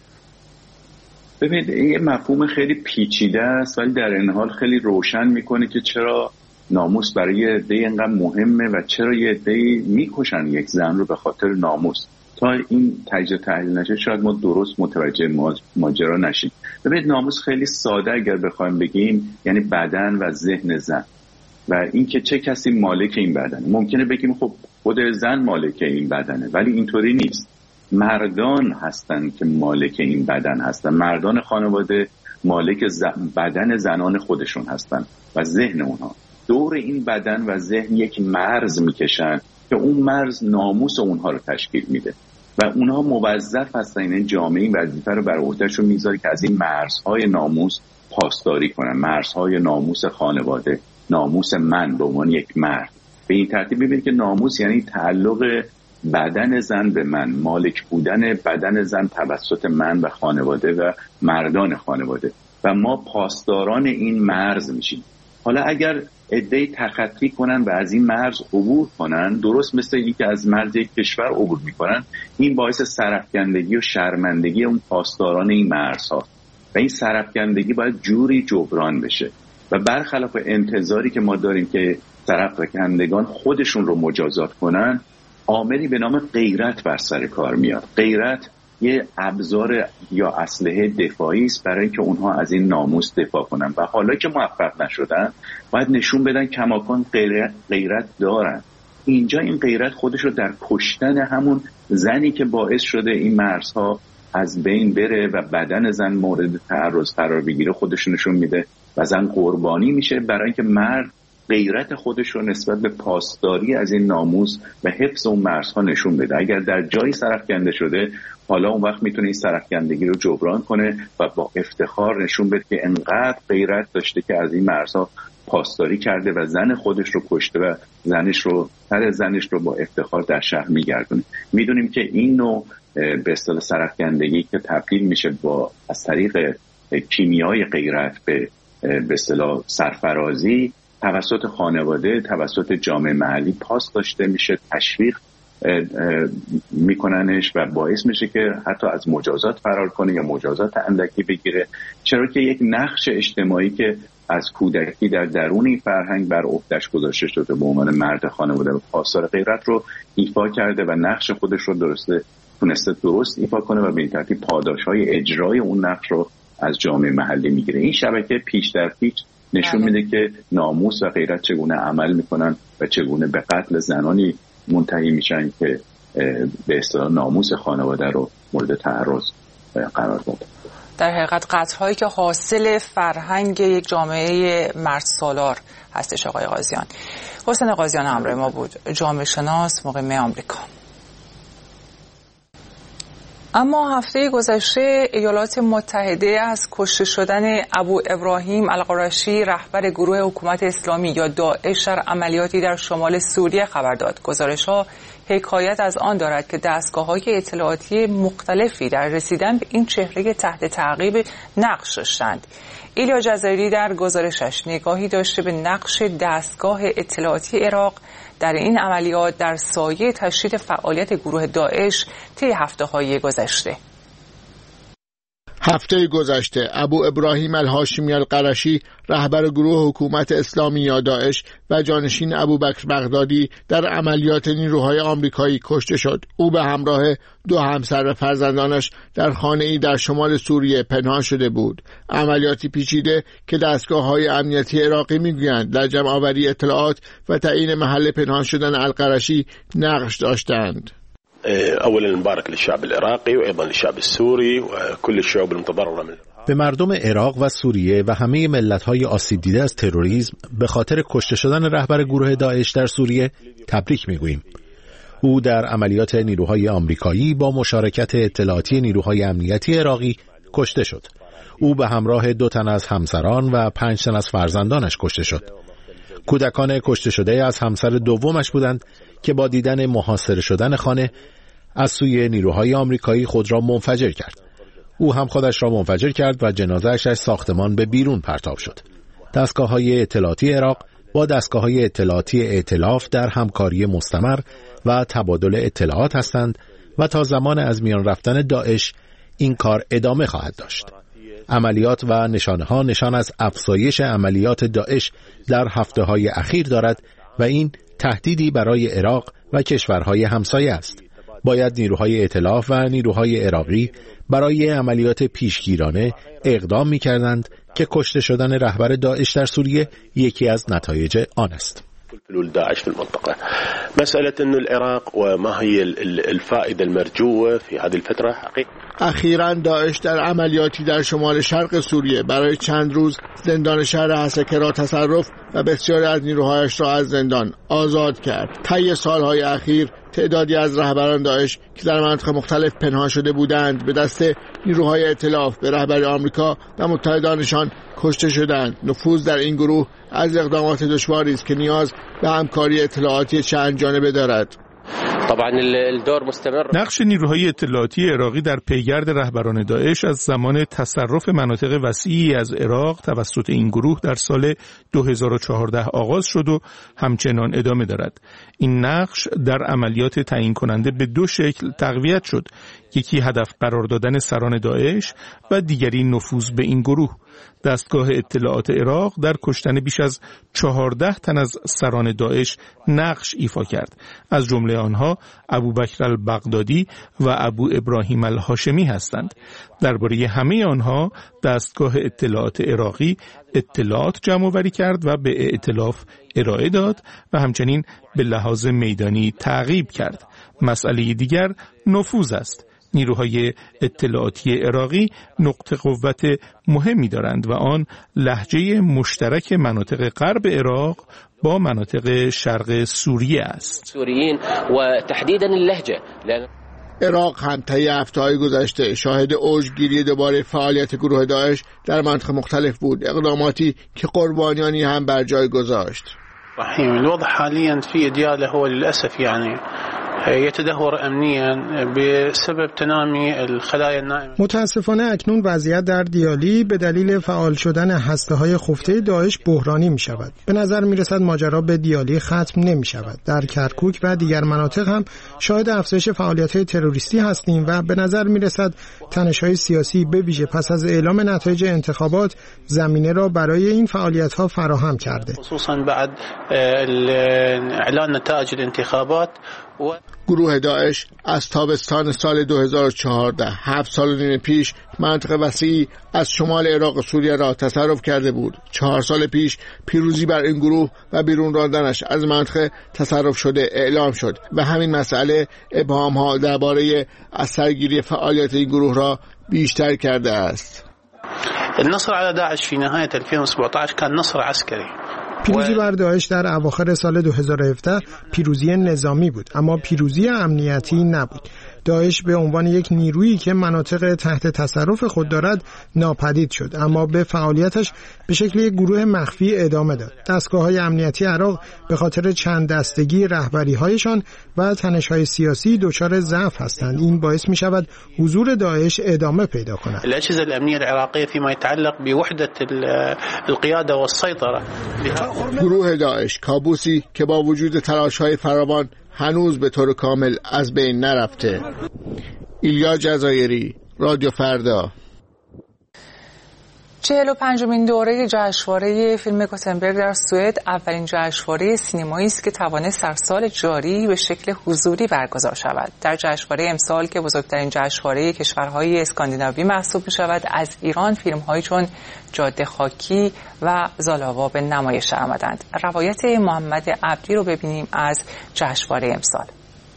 ببینید این مفهوم خیلی پیچیده است ولی در این حال خیلی روشن میکنه که چرا ناموس برای یه عده اینقدر مهمه و چرا یه عده میکشن یک زن رو به خاطر ناموس. تا این تجزیه تحلیل نشه شاید ما درست متوجه ماجرا نشیم. ببینید ناموس خیلی ساده اگر بخوایم بگیم یعنی بدن و ذهن زن و اینکه چه کسی مالک این بدنه. ممکنه بگیم خب خود زن مالک این بدنه، ولی اینطوری نیست. مردان هستن که مالک این بدن هستن، مردان خانواده مالک ز... بدن زنان خودشون هستن و ذهن اونها. دور این بدن و ذهن یک مرز میکشن که اون مرز ناموس اونها رو تشکیل میده و اونها موظف هستن، این جامعه این وظیفه رو بر عهدهشون میذاره که از این مرزهای ناموس پاسداری کنن، مرزهای ناموس خانواده، ناموس من به عنوان یک مرد. به این ترتیب ببینید که ناموس یعنی تعلق بدن زن به من، مالک بودن بدن زن توسط من و خانواده و مردان خانواده و ما پاسداران این مرز میشیم. حالا اگر عده‌ای تخطی کنن و از این مرز عبور کنن، درست مثل اینی که از مرز یک کشور عبور میکنن، این باعث سرافکندگی و شرمندگی اون پاسداران این مرزها و این سرافکندگی باید جوری جبران بشه و برخلاف انتظاری که ما داریم که سرافکندگان خودشون رو مجازات کنن، عاملی به نام غیرت بر سر کار میاد. غیرت یه ابزار یا اسلحه دفاعی است برای اینکه اونها از این ناموس دفاع کنن و حالا که موفق نشدن باید نشون بدن کماکان غیرت, غیرت دارن. اینجا این غیرت خودش رو در کشتن همون زنی که باعث شده این مرزها از بین بره و بدن زن مورد تعرض قرار بگیره خودش نشون میده و زن قربانی میشه برای اینکه مرد غیرت خودش رو نسبت به پاسداری از این ناموس و حفظ اون مرزها نشون بده. اگر در جایی سرافکنده شده، حالا اون وقت میتونه این سرافکندگی رو جبران کنه و با افتخار نشون بده که انقدر غیرت داشته که از این مرزها پاسداری کرده و زن خودش رو کشته و زنش رو سر زنش رو با افتخار در شهر میگردونه. میدونیم که این نوع به اصطلاح سرافکندگی که تبدیل میشه با از طریق کیمیای غیرت به به اصطلاح سرفرازی توسط خانواده، توسط جامعه محلی پاس داشته میشه، تشویق میکننش و باعث میشه که حتی از مجازات فرار کنه یا مجازات اندکی بگیره، چرا که یک نقش اجتماعی که از کودکی در درون این فرهنگ بر عهده‌اش گذاشته شده به عنوان مرد خانواده و پاسدار غیرت رو ایفا کرده و نقش خودش رو درسته تونسته درست ایفا کنه و به این ترتیب پاداش‌های اجرای اون نقش رو از جامعه محلی میگیره. این شبکه پیش در پیش نشون میده که ناموس و غیرت چگونه عمل میکنن و چگونه به قتل زنانی منتهی میشن که به اصطلاح ناموس خانواده رو مورد تعرض قرار داده. در حقیقت قتل‌هایی که حاصل فرهنگ یک جامعه مرد سالار هستش. آقای قاضیان، حسین قاضیان همراه ما بود، جامعه شناس مقیم آمریکا. اما هفته گذشته ایالات متحده از کشته شدن ابو ابراهیم القرشی رهبر گروه حکومت اسلامی یا داعش در عملیاتی در شمال سوریه خبر داد. گزارش‌ها حکایت از آن دارد که دستگاه‌های اطلاعاتی مختلفی در رسیدن به این چهره تحت تعقیب نقش داشتند. ایلیا جزایری در گزارشش نگاهی داشته به نقش دستگاه اطلاعاتی عراق در این عملیات در سایه تشدید فعالیت گروه داعش طی هفته‌های گذشته. هفته گذشته ابو ابراهیم الهاشمی القرشی رهبر گروه حکومت اسلامی یا داعش و جانشین ابوبکر بغدادی در عملیات نیروهای آمریکایی کشته شد. او به همراه دو همسر و فرزندانش در خانه‌ای در شمال سوریه پنهان شده بود. عملیاتی پیچیده که دستگاه‌های امنیتی عراقی می‌گویند در جمع‌آوری اطلاعات و تعیین محل پنهان شدن القرشی نقش داشتند. اولا مبارک للشعب العراقی و ايضا للشعب السوری و كل الشعوب المتضرره من. به مردم عراق و سوریه و همه ملت‌های آسیب دیده از تروریسم به خاطر کشته شدن رهبر گروه داعش در سوریه تبریک می‌گوییم. او در عملیات نیروهای آمریکایی با مشارکت اطلاعاتی نیروهای امنیتی عراقی کشته شد. او به همراه دو تن از همسران و پنج تن از فرزندانش کشته شد. کودکان کشته شده از همسر دومش بودند که با دیدن محاصره شدن خانه از سوی نیروهای آمریکایی خود را منفجر کرد. او هم خودش را منفجر کرد و جنازه‌اش از ساختمان به بیرون پرتاب شد. دستگاه‌های اطلاعاتی عراق با دستگاه‌های اطلاعاتی ائتلاف در همکاری مستمر و تبادل اطلاعات هستند و تا زمان از میان رفتن داعش این کار ادامه خواهد داشت. عملیات و نشانه‌ها نشان از افزایش عملیات داعش در هفته‌های اخیر دارد و این تهدیدی برای عراق و کشورهای همسایه است. باید نیروهای ائتلاف و نیروهای عراقی برای عملیات پیشگیرانه اقدام می‌کردند که کشته شدن رهبر داعش در سوریه یکی از نتایج آن است. حلول داعش في المنطقة. مسألة إنه العراق وما هي الفائدة المرجوة في هذه الفترة حقيقة. اخیراً داعش در عملیاتی در شمال شرق سوریه برای چند روز زندان شهر حسکه را تصرف و بسیاری از نیروهایش را از زندان آزاد کرد. طی سالهای اخیر تعدادی از رهبران داعش که در مناطق مختلف پنهان شده بودند به دست نیروهای ائتلاف به رهبری آمریکا و متحدانشان کشته شدند. نفوذ در این گروه از اقدامات دشواری است که نیاز به همکاری اطلاعاتی چند جانبه دارد. نقش نیروهای اطلاعاتی عراقی در پیگرد رهبران داعش از زمان تصرف مناطق وسیعی از عراق توسط این گروه در سال دو هزار و چهارده آغاز شد و همچنان ادامه دارد. این نقش در عملیات تعیین کننده به دو شکل تقویت شد. یکی هدف قرار دادن سران داعش و دیگری نفوذ به این گروه. دستگاه اطلاعات عراق در کشتن بیش از چهارده تن از سران داعش نقش ایفا کرد. از جمله آنها ابوبکر البغدادی و ابو ابراهیم الهاشمی هستند. درباره همه آنها دستگاه اطلاعات عراقی اطلاعات جمع آوری کرد و به ائتلاف ارائه داد و همچنین به لحاظ میدانی تعقیب کرد. مسئله دیگر نفوذ است. نیروهای اطلاعاتی عراقی نقطه قوت مهمی دارند و آن لهجه مشترک مناطق غرب عراق با مناطق شرق سوریه است. سوریین و تحدیدا اللهجه. عراق هم طی هفته‌های گذشته شاهد اوجگیری دوباره فعالیت گروه داعش در مناطق مختلف بود، اقداماتی که قربانیانی هم بر جای گذاشت. الوضع حاليا في دياله هو للأسف يعني يتدهور امنيا بسبب تنامي الخلايا النائمه. متاسفانه اکنون وضعیت در دیالی به دلیل فعال شدن هسته‌های خفته داعش بحرانی می شود. به نظر می رسد ماجرا به دیالی ختم نمی شود. در کرکوک و دیگر مناطق هم شاهد افزایش فعالیت‌های تروریستی هستیم و به نظر می رسد تنش‌های سیاسی به ویژه پس از اعلام نتایج انتخابات زمینه را برای این فعالیت‌ها فراهم کرده. خصوصا بعد اعلان نتایج الانتخابات. گروه داعش از تابستان سال دو هزار و چهارده، هفت سال و نیم پیش، منطقه وسیعی از شمال عراق و سوریه را تصرف کرده بود. چهار سال پیش پیروزی بر این گروه و بیرون راندنش از منطقه تصرف شده اعلام شد و همین مسئله ابهام‌ها درباره از سرگیری فعالیت این گروه را بیشتر کرده است. النصر على داعش في نهاية ألفين وسبعطعش كان نصر عسكري. پیروزی بر داعش در اواخر سال دو هزار و هفده پیروزی نظامی بود، اما پیروزی امنیتی نبود. داعش به عنوان یک نیرویی که مناطق تحت تصرف خود دارد ناپدید شد، اما به فعالیتش به شکل یک گروه مخفی ادامه داد. دستگاه‌های امنیتی عراق به خاطر چند دستگی رهبری‌هایشان و تنش‌های سیاسی دچار ضعف هستند. این باعث می‌شود حضور داعش ادامه پیدا کند. الأجهزة الأمنية العراقية فيما يتعلق بوحدة القيادة والسيطرة. گروه داعش کابوسی که با وجود تلاش‌های فراوان هنوز به طور کامل از بین نرفته. ایلیا جزایری، رادیو فردا. چهل و پنجمین دوره جشنواره فیلم گوتنبرگ در سوئد اولین جشنواره سینمایی است که توانست در سال جاری به شکل حضوری برگزار شود. در جشنواره امسال که بزرگترین جشنواره کشورهای اسکاندیناوی محسوب می شود، از ایران فیلم‌هایی چون جاده خاکی و زالاوا به نمایش آمدند. روایت محمد عبدی رو ببینیم از جشنواره امسال.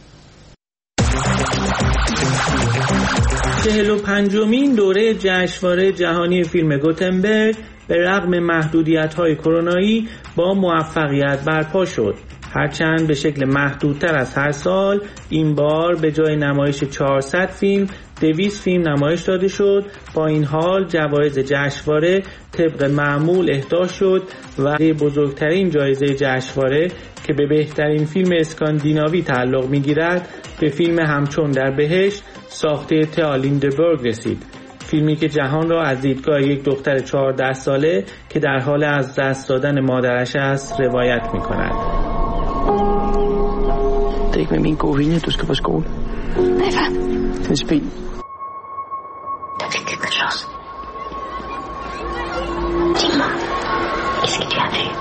چهل و پنجمین دوره جشنواره جهانی فیلم گوتنبرگ به رغم محدودیت‌های کرونایی با موفقیت برپا شد. هرچند به شکل محدودتر از هر سال، این بار به جای نمایش چهارصد فیلم، دویست فیلم نمایش داده شد. با این حال جوایز جشنواره طبق معمول اهدا شد و بزرگترین جایزه جشنواره که به بهترین فیلم اسکاندیناوی تعلق می‌گیرد به فیلم همچون در بهشت ساخته تئا لیندبرگ رسید. فیلمی که جهان را از دیدگاه یک دختر چهارده ساله که در حال از دست دادن مادرش است روایت می‌کند. Det er ikke med min gode vilje, du skal på skole. Nej, far. Det er spil. Der er ikke et slås. Dis-moi, qu'est-ce que tu as vu?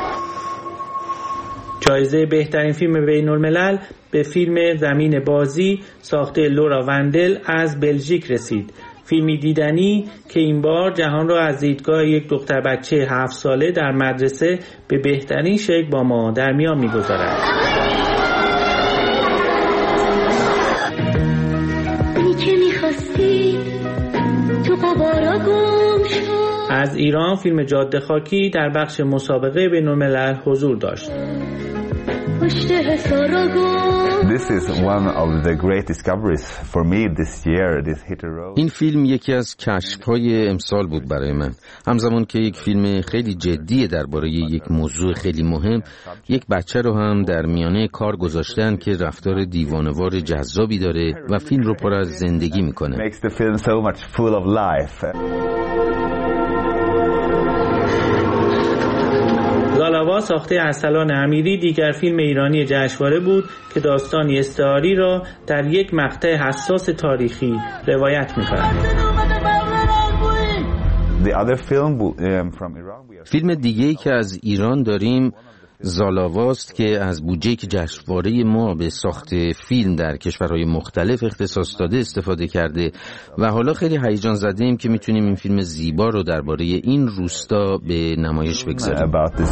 جایزه بهترین فیلم بین الملل به فیلم زمین بازی ساخته لورا وندل از بلژیک رسید. فیلمی دیدنی که این بار جهان را از دیدگاه یک دختر بچه هفت ساله در مدرسه به بهترین شکل با ما در میان می‌گذارد. از ایران فیلم جاده خاکی در بخش مسابقه بین‌الملل حضور داشت. This is one of the great discoveries for me this year. This hit a road. این فیلم یکی از کشف‌های امسال بود برای من. همزمان که یک فیلم خیلی جدی درباره یک موضوع خیلی مهم، یک بچه رو هم در میانه کار گذاشتن که رفتار دیوانه‌وار جذابی داره و فیلم رو پر از زندگی میکنه. Makes the film so much full of life. زالاوا ساخته ارسلان امیری دیگر فیلم ایرانی جشنواره بود که داستانی استعاری را در یک مقطع حساس تاریخی روایت می‌کند. فیلم دیگه‌ای که از ایران داریم زالاواست که از بودجه‌ای که جشنواره ما به ساخت فیلم در کشورهای مختلف اختصاص داده استفاده کرده و حالا خیلی هیجان زده‌ایم که میتونیم این فیلم زیبا رو درباره این روستا به نمایش بگذاریم.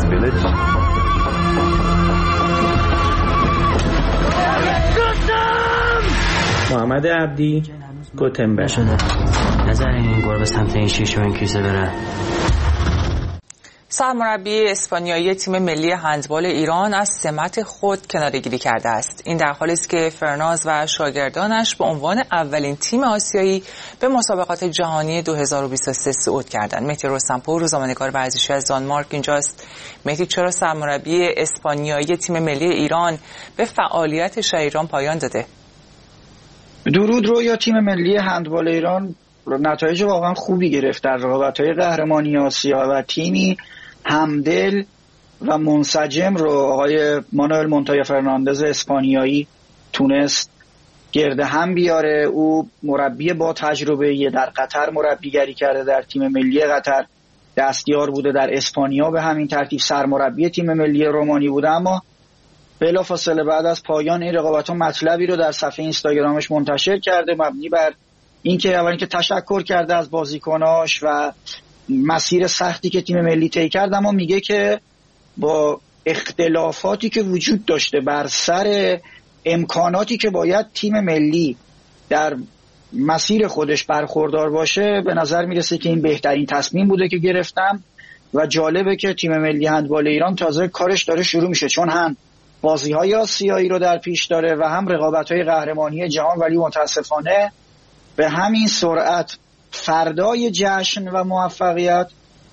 محمد عبدی، گوتنبرگ. نظر این گربه سمت این شیشه و این کیسه بره. سرمربی اسپانیایی تیم ملی هندبال ایران از سمت خود کناره‌گیری کرده است. این در حالی است که فرناز و شاگردانش به عنوان اولین تیم آسیایی به مسابقات جهانی دو هزار و بیست و سه صعود کردند. مهدی رستمپور، روزنامه‌نگار ورزشی از دانمارک اینجاست. مهدی، چرا سرمربی اسپانیایی تیم ملی ایران به فعالیت ایران پایان داده؟ درود رو یا تیم ملی هندبال ایران نتایج واقعا خوبی گرفت در رقابت‌های قهرمانی آسیا و تیمی همدل و منسجم رو آقای مانوئل مونتایا فرناندز اسپانیایی تونست گرد هم بیاره. او مربی با تجربه در قطر مربیگری کرده، در تیم ملی قطر دستیار بوده، در اسپانیا به همین ترتیب سرمربی تیم ملی رومانی بوده، اما بلافاصله بعد از پایان این رقابت‌ها مطلبی رو در صفحه اینستاگرامش منتشر کرده مبنی بر اینکه اول اینکه تشکر کرده از بازیکناش و مسیر سختی که تیم ملی طی کرد، اما میگه که با اختلافاتی که وجود داشته بر سر امکاناتی که باید تیم ملی در مسیر خودش برخوردار باشه، به نظر میرسه که این بهترین تصمیم بوده که گرفتم و جالبه که تیم ملی هندبال ایران تازه کارش داره شروع میشه، چون هم بازی‌های آسیایی رو در پیش داره و هم رقابت‌های قهرمانی جهان، ولی متاسفانه به همین سرعت فردای جشن و موفقیت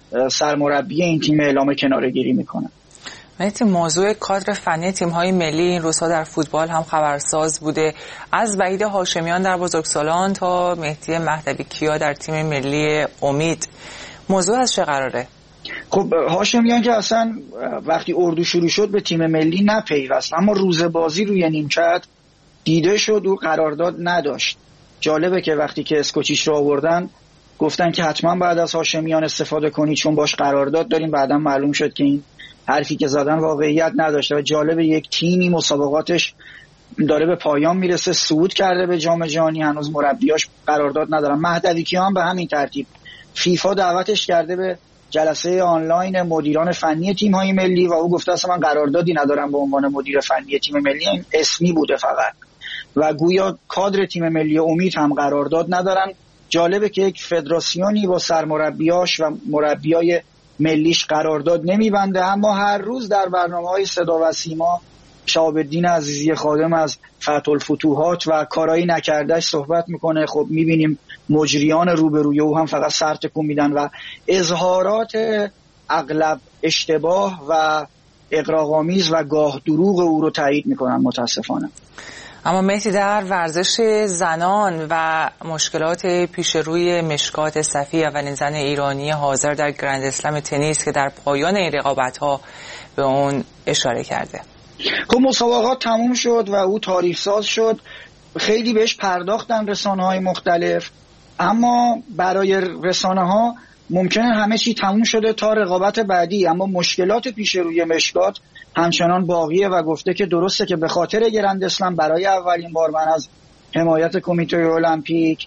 سرمربی این تیم اعلام کناره‌گیری میکنه. مهدی، موضوع کادر فنی تیم‌های ملی این روزها در فوتبال هم خبرساز بوده، از وحید هاشمیان در بزرگسالان تا مهدی مهدوی کیا در تیم ملی امید. موضوع از چه قراره؟ خب هاشمیان که اصلا وقتی اردو شروع شد به تیم ملی نپیوست، اما روز بازی روی نیمکت دیده شد و قرارداد نداشت. جالبه که وقتی که اسکوچیچ رو آوردن گفتن که حتما بعد از هاشمیان استفاده کنید چون باش قرارداد داریم، بعدا معلوم شد که این حرفی که زدن واقعیت نداشته و جالبه یک تیمی مسابقاتش داره به پایان میرسه، صعود کرده به جام جهانی، هنوز مربیاش قرارداد ندارن. مهدوی کیا هم به همین ترتیب فیفا دعوتش کرده به جلسه آنلاین مدیران فنی تیم‌های ملی و او گفته اصلا من قراردادی ندارم به عنوان مدیر فنی تیم ملی، این اسمی بوده فقط، و گویا کادر تیم ملی امید هم قرارداد ندارن. جالبه که یک فدراسیونی با سرمربیاش و مربیای ملیش قرارداد نمیبنده، اما هر روز در برنامه‌های صدا و سیما شهاب الدین عزیزی خادم از فتح الفتوحات و کارایی نکردهش صحبت میکنه. خب میبینیم مجریان روبروی او هم فقط سر تکون میدن و اظهارات اغلب اشتباه و اغراق‌آمیز و گاه دروغ او رو تایید میکنن متاسفانه. اما مهدی، در ورزش زنان و مشکلات پیش روی مشکات صفی، اولین زن ایرانی حاضر در گرند اسلم تنیس که در پایان این رقابت‌ها به اون اشاره کرده. خب مسابقات تموم شد و او تاریخ ساز شد، خیلی بهش پرداختن رسانه‌های مختلف، اما برای رسانه‌ها ممکنه همه چی تموم شده تا رقابت بعدی، اما مشکلات پیش روی مشکات همچنان باقیه و گفته که درسته که به خاطر گرند اسلم برای اولین بار من از حمایت کمیته المپیک،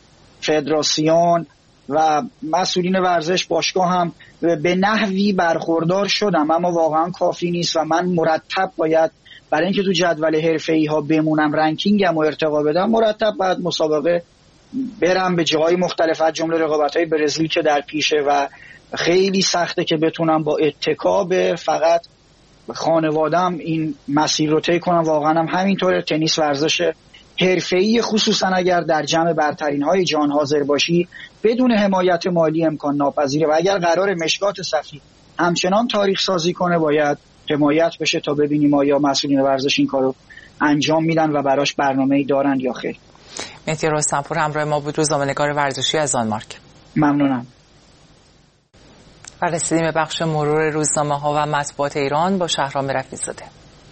فدراسیون و مسئولین ورزش باشگاه هم به نحوی برخوردار شدم، اما واقعا کافی نیست و من مرتب باید برای اینکه تو جدول حرفه‌ای ها بمونم، رنکینگم و ارتقا بدم، مرتب باید مسابقه برم به جاهای مختلف، از جمله رقابت‌های برزیل که در پیشه و خیلی سخته که بتونم با اتکا به فقط خانوادم این مسیر رو طی کنم. واقعا هم همینطوره، تنیس ورزش حرفه‌ای خصوصا اگر در جمع برترین‌های جهان حاضر باشی بدون حمایت مالی امکان ناپذیره و اگر قرار مشکات صفی همچنان تاریخ سازی کنه باید حمایت بشه تا ببینیم آیا مسئولین ورزش این کارو انجام میدن و براش برنامه‌ای دارن یا خیر. مهدی رستمپور همراه ما بود، روزنامه‌نگار ورزشی از دانمارک. ممنونم. و رسیدیم به بخش مرور روزنامه‌ها و مطبوعات ایران با شهرام رفیع‌زاده.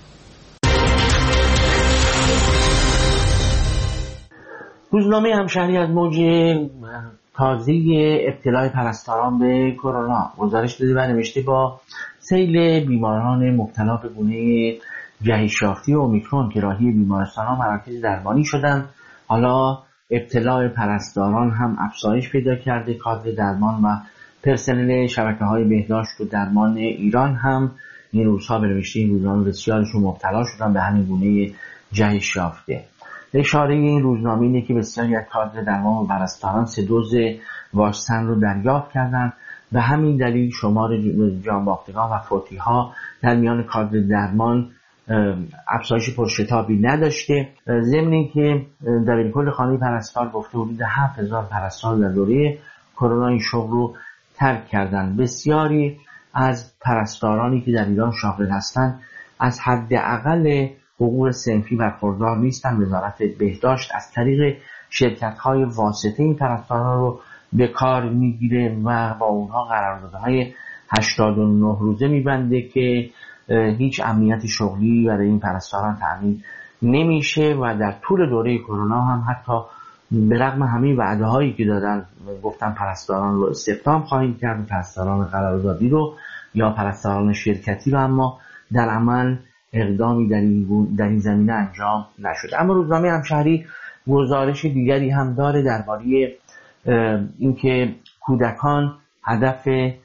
روزنامه همشهری از موج تازه ابتلای پرستاران به کرونا گزارش داده و نوشته با سیل بیماران مبتلا به گونه جهش یافته اومیکرون که راهی بیمارستان‌ها و مراکز درمانی شدند، حالا ابتلای پرستاران هم افزایش پیدا کرده. کادر درمان و پرسنل شبکه‌های بهداشت و درمان ایران هم این روزها به نوشته این روزنامه بسیارشون مبتلا شدن به همین گونه جهش یافته. اشاره این روزنامه اینه که بسیاری از کادر درمان و پرستاران سه دوز واکسن رو دریافت کردن، به همین دلیل شمار جانباختگان و فوتی‌ها در میان کادر درمان افزایش پرشتابی نداشته. ضمن اینکه دبیرکل خانه پرستار گفته حدود هفت هزار پرستار در دوره کرونا این شغل رو ترک کردن. بسیاری از پرستارانی که در ایران شاغل هستند از حداقل حقوق صنفی برخوردار نیستن. وزارت بهداشت از طریق شرکت‌های واسطه این پرستاران رو به کار میگیره و با اونها قراردادهای هشتاد و نه روزه میبنده که هیچ امنیت شغلی برای این پرستاران تامین نمیشه و در طول دوره کرونا هم حتی به رغم همه وعده هایی که دادن گفتن پرستاران رو استخدام خواهیم کرد، پرستاران قراردادی رو یا پرستاران شرکتی رو، اما در عمل اقدامی در این, در این زمینه انجام نشده. اما روزنامه همشهری گزارش دیگری هم داره درباره اینکه کودکان هدف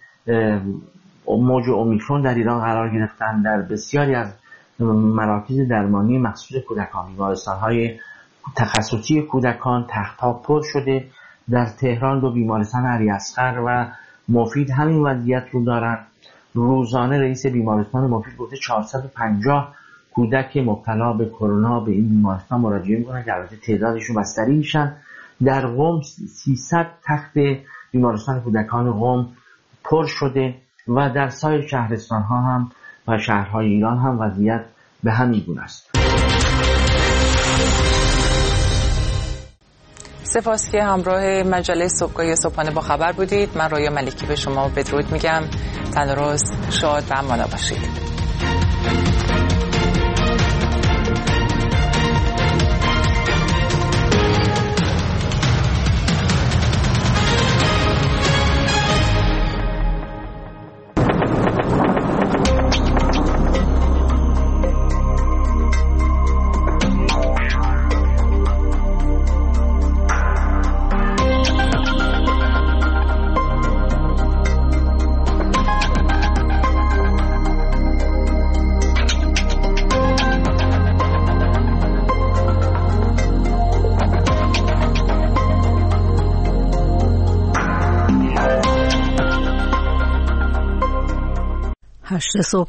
موج اومیکرون در ایران قرار گرفتن. در بسیاری از مراکز درمانی مخصوص کودکان، بیمارستان‌های تخصصی کودکان تخت‌ها پر شده. در تهران دو بیمارستان علیاصغر و مفید همین وضعیت رو دارن. روزانه رئیس بیمارستان مفید گفته چهارصد و پنجاه کودک مبتلا به کرونا به این بیمارستان مراجعه میکنن که البته تعدادشون بستری میشن. در قم سیصد تخت بیمارستان کودکان قم پر شده و در سایر شهرستان ها هم و شهرهای ایران هم وضعیت به همین گونه است. سپاس که همراه مجله صبحگاهی صبحانه با خبر بودید. من رویا ملکی به شما بدرود میگم. تندرست، شاد و امانا باشید. هشت صبح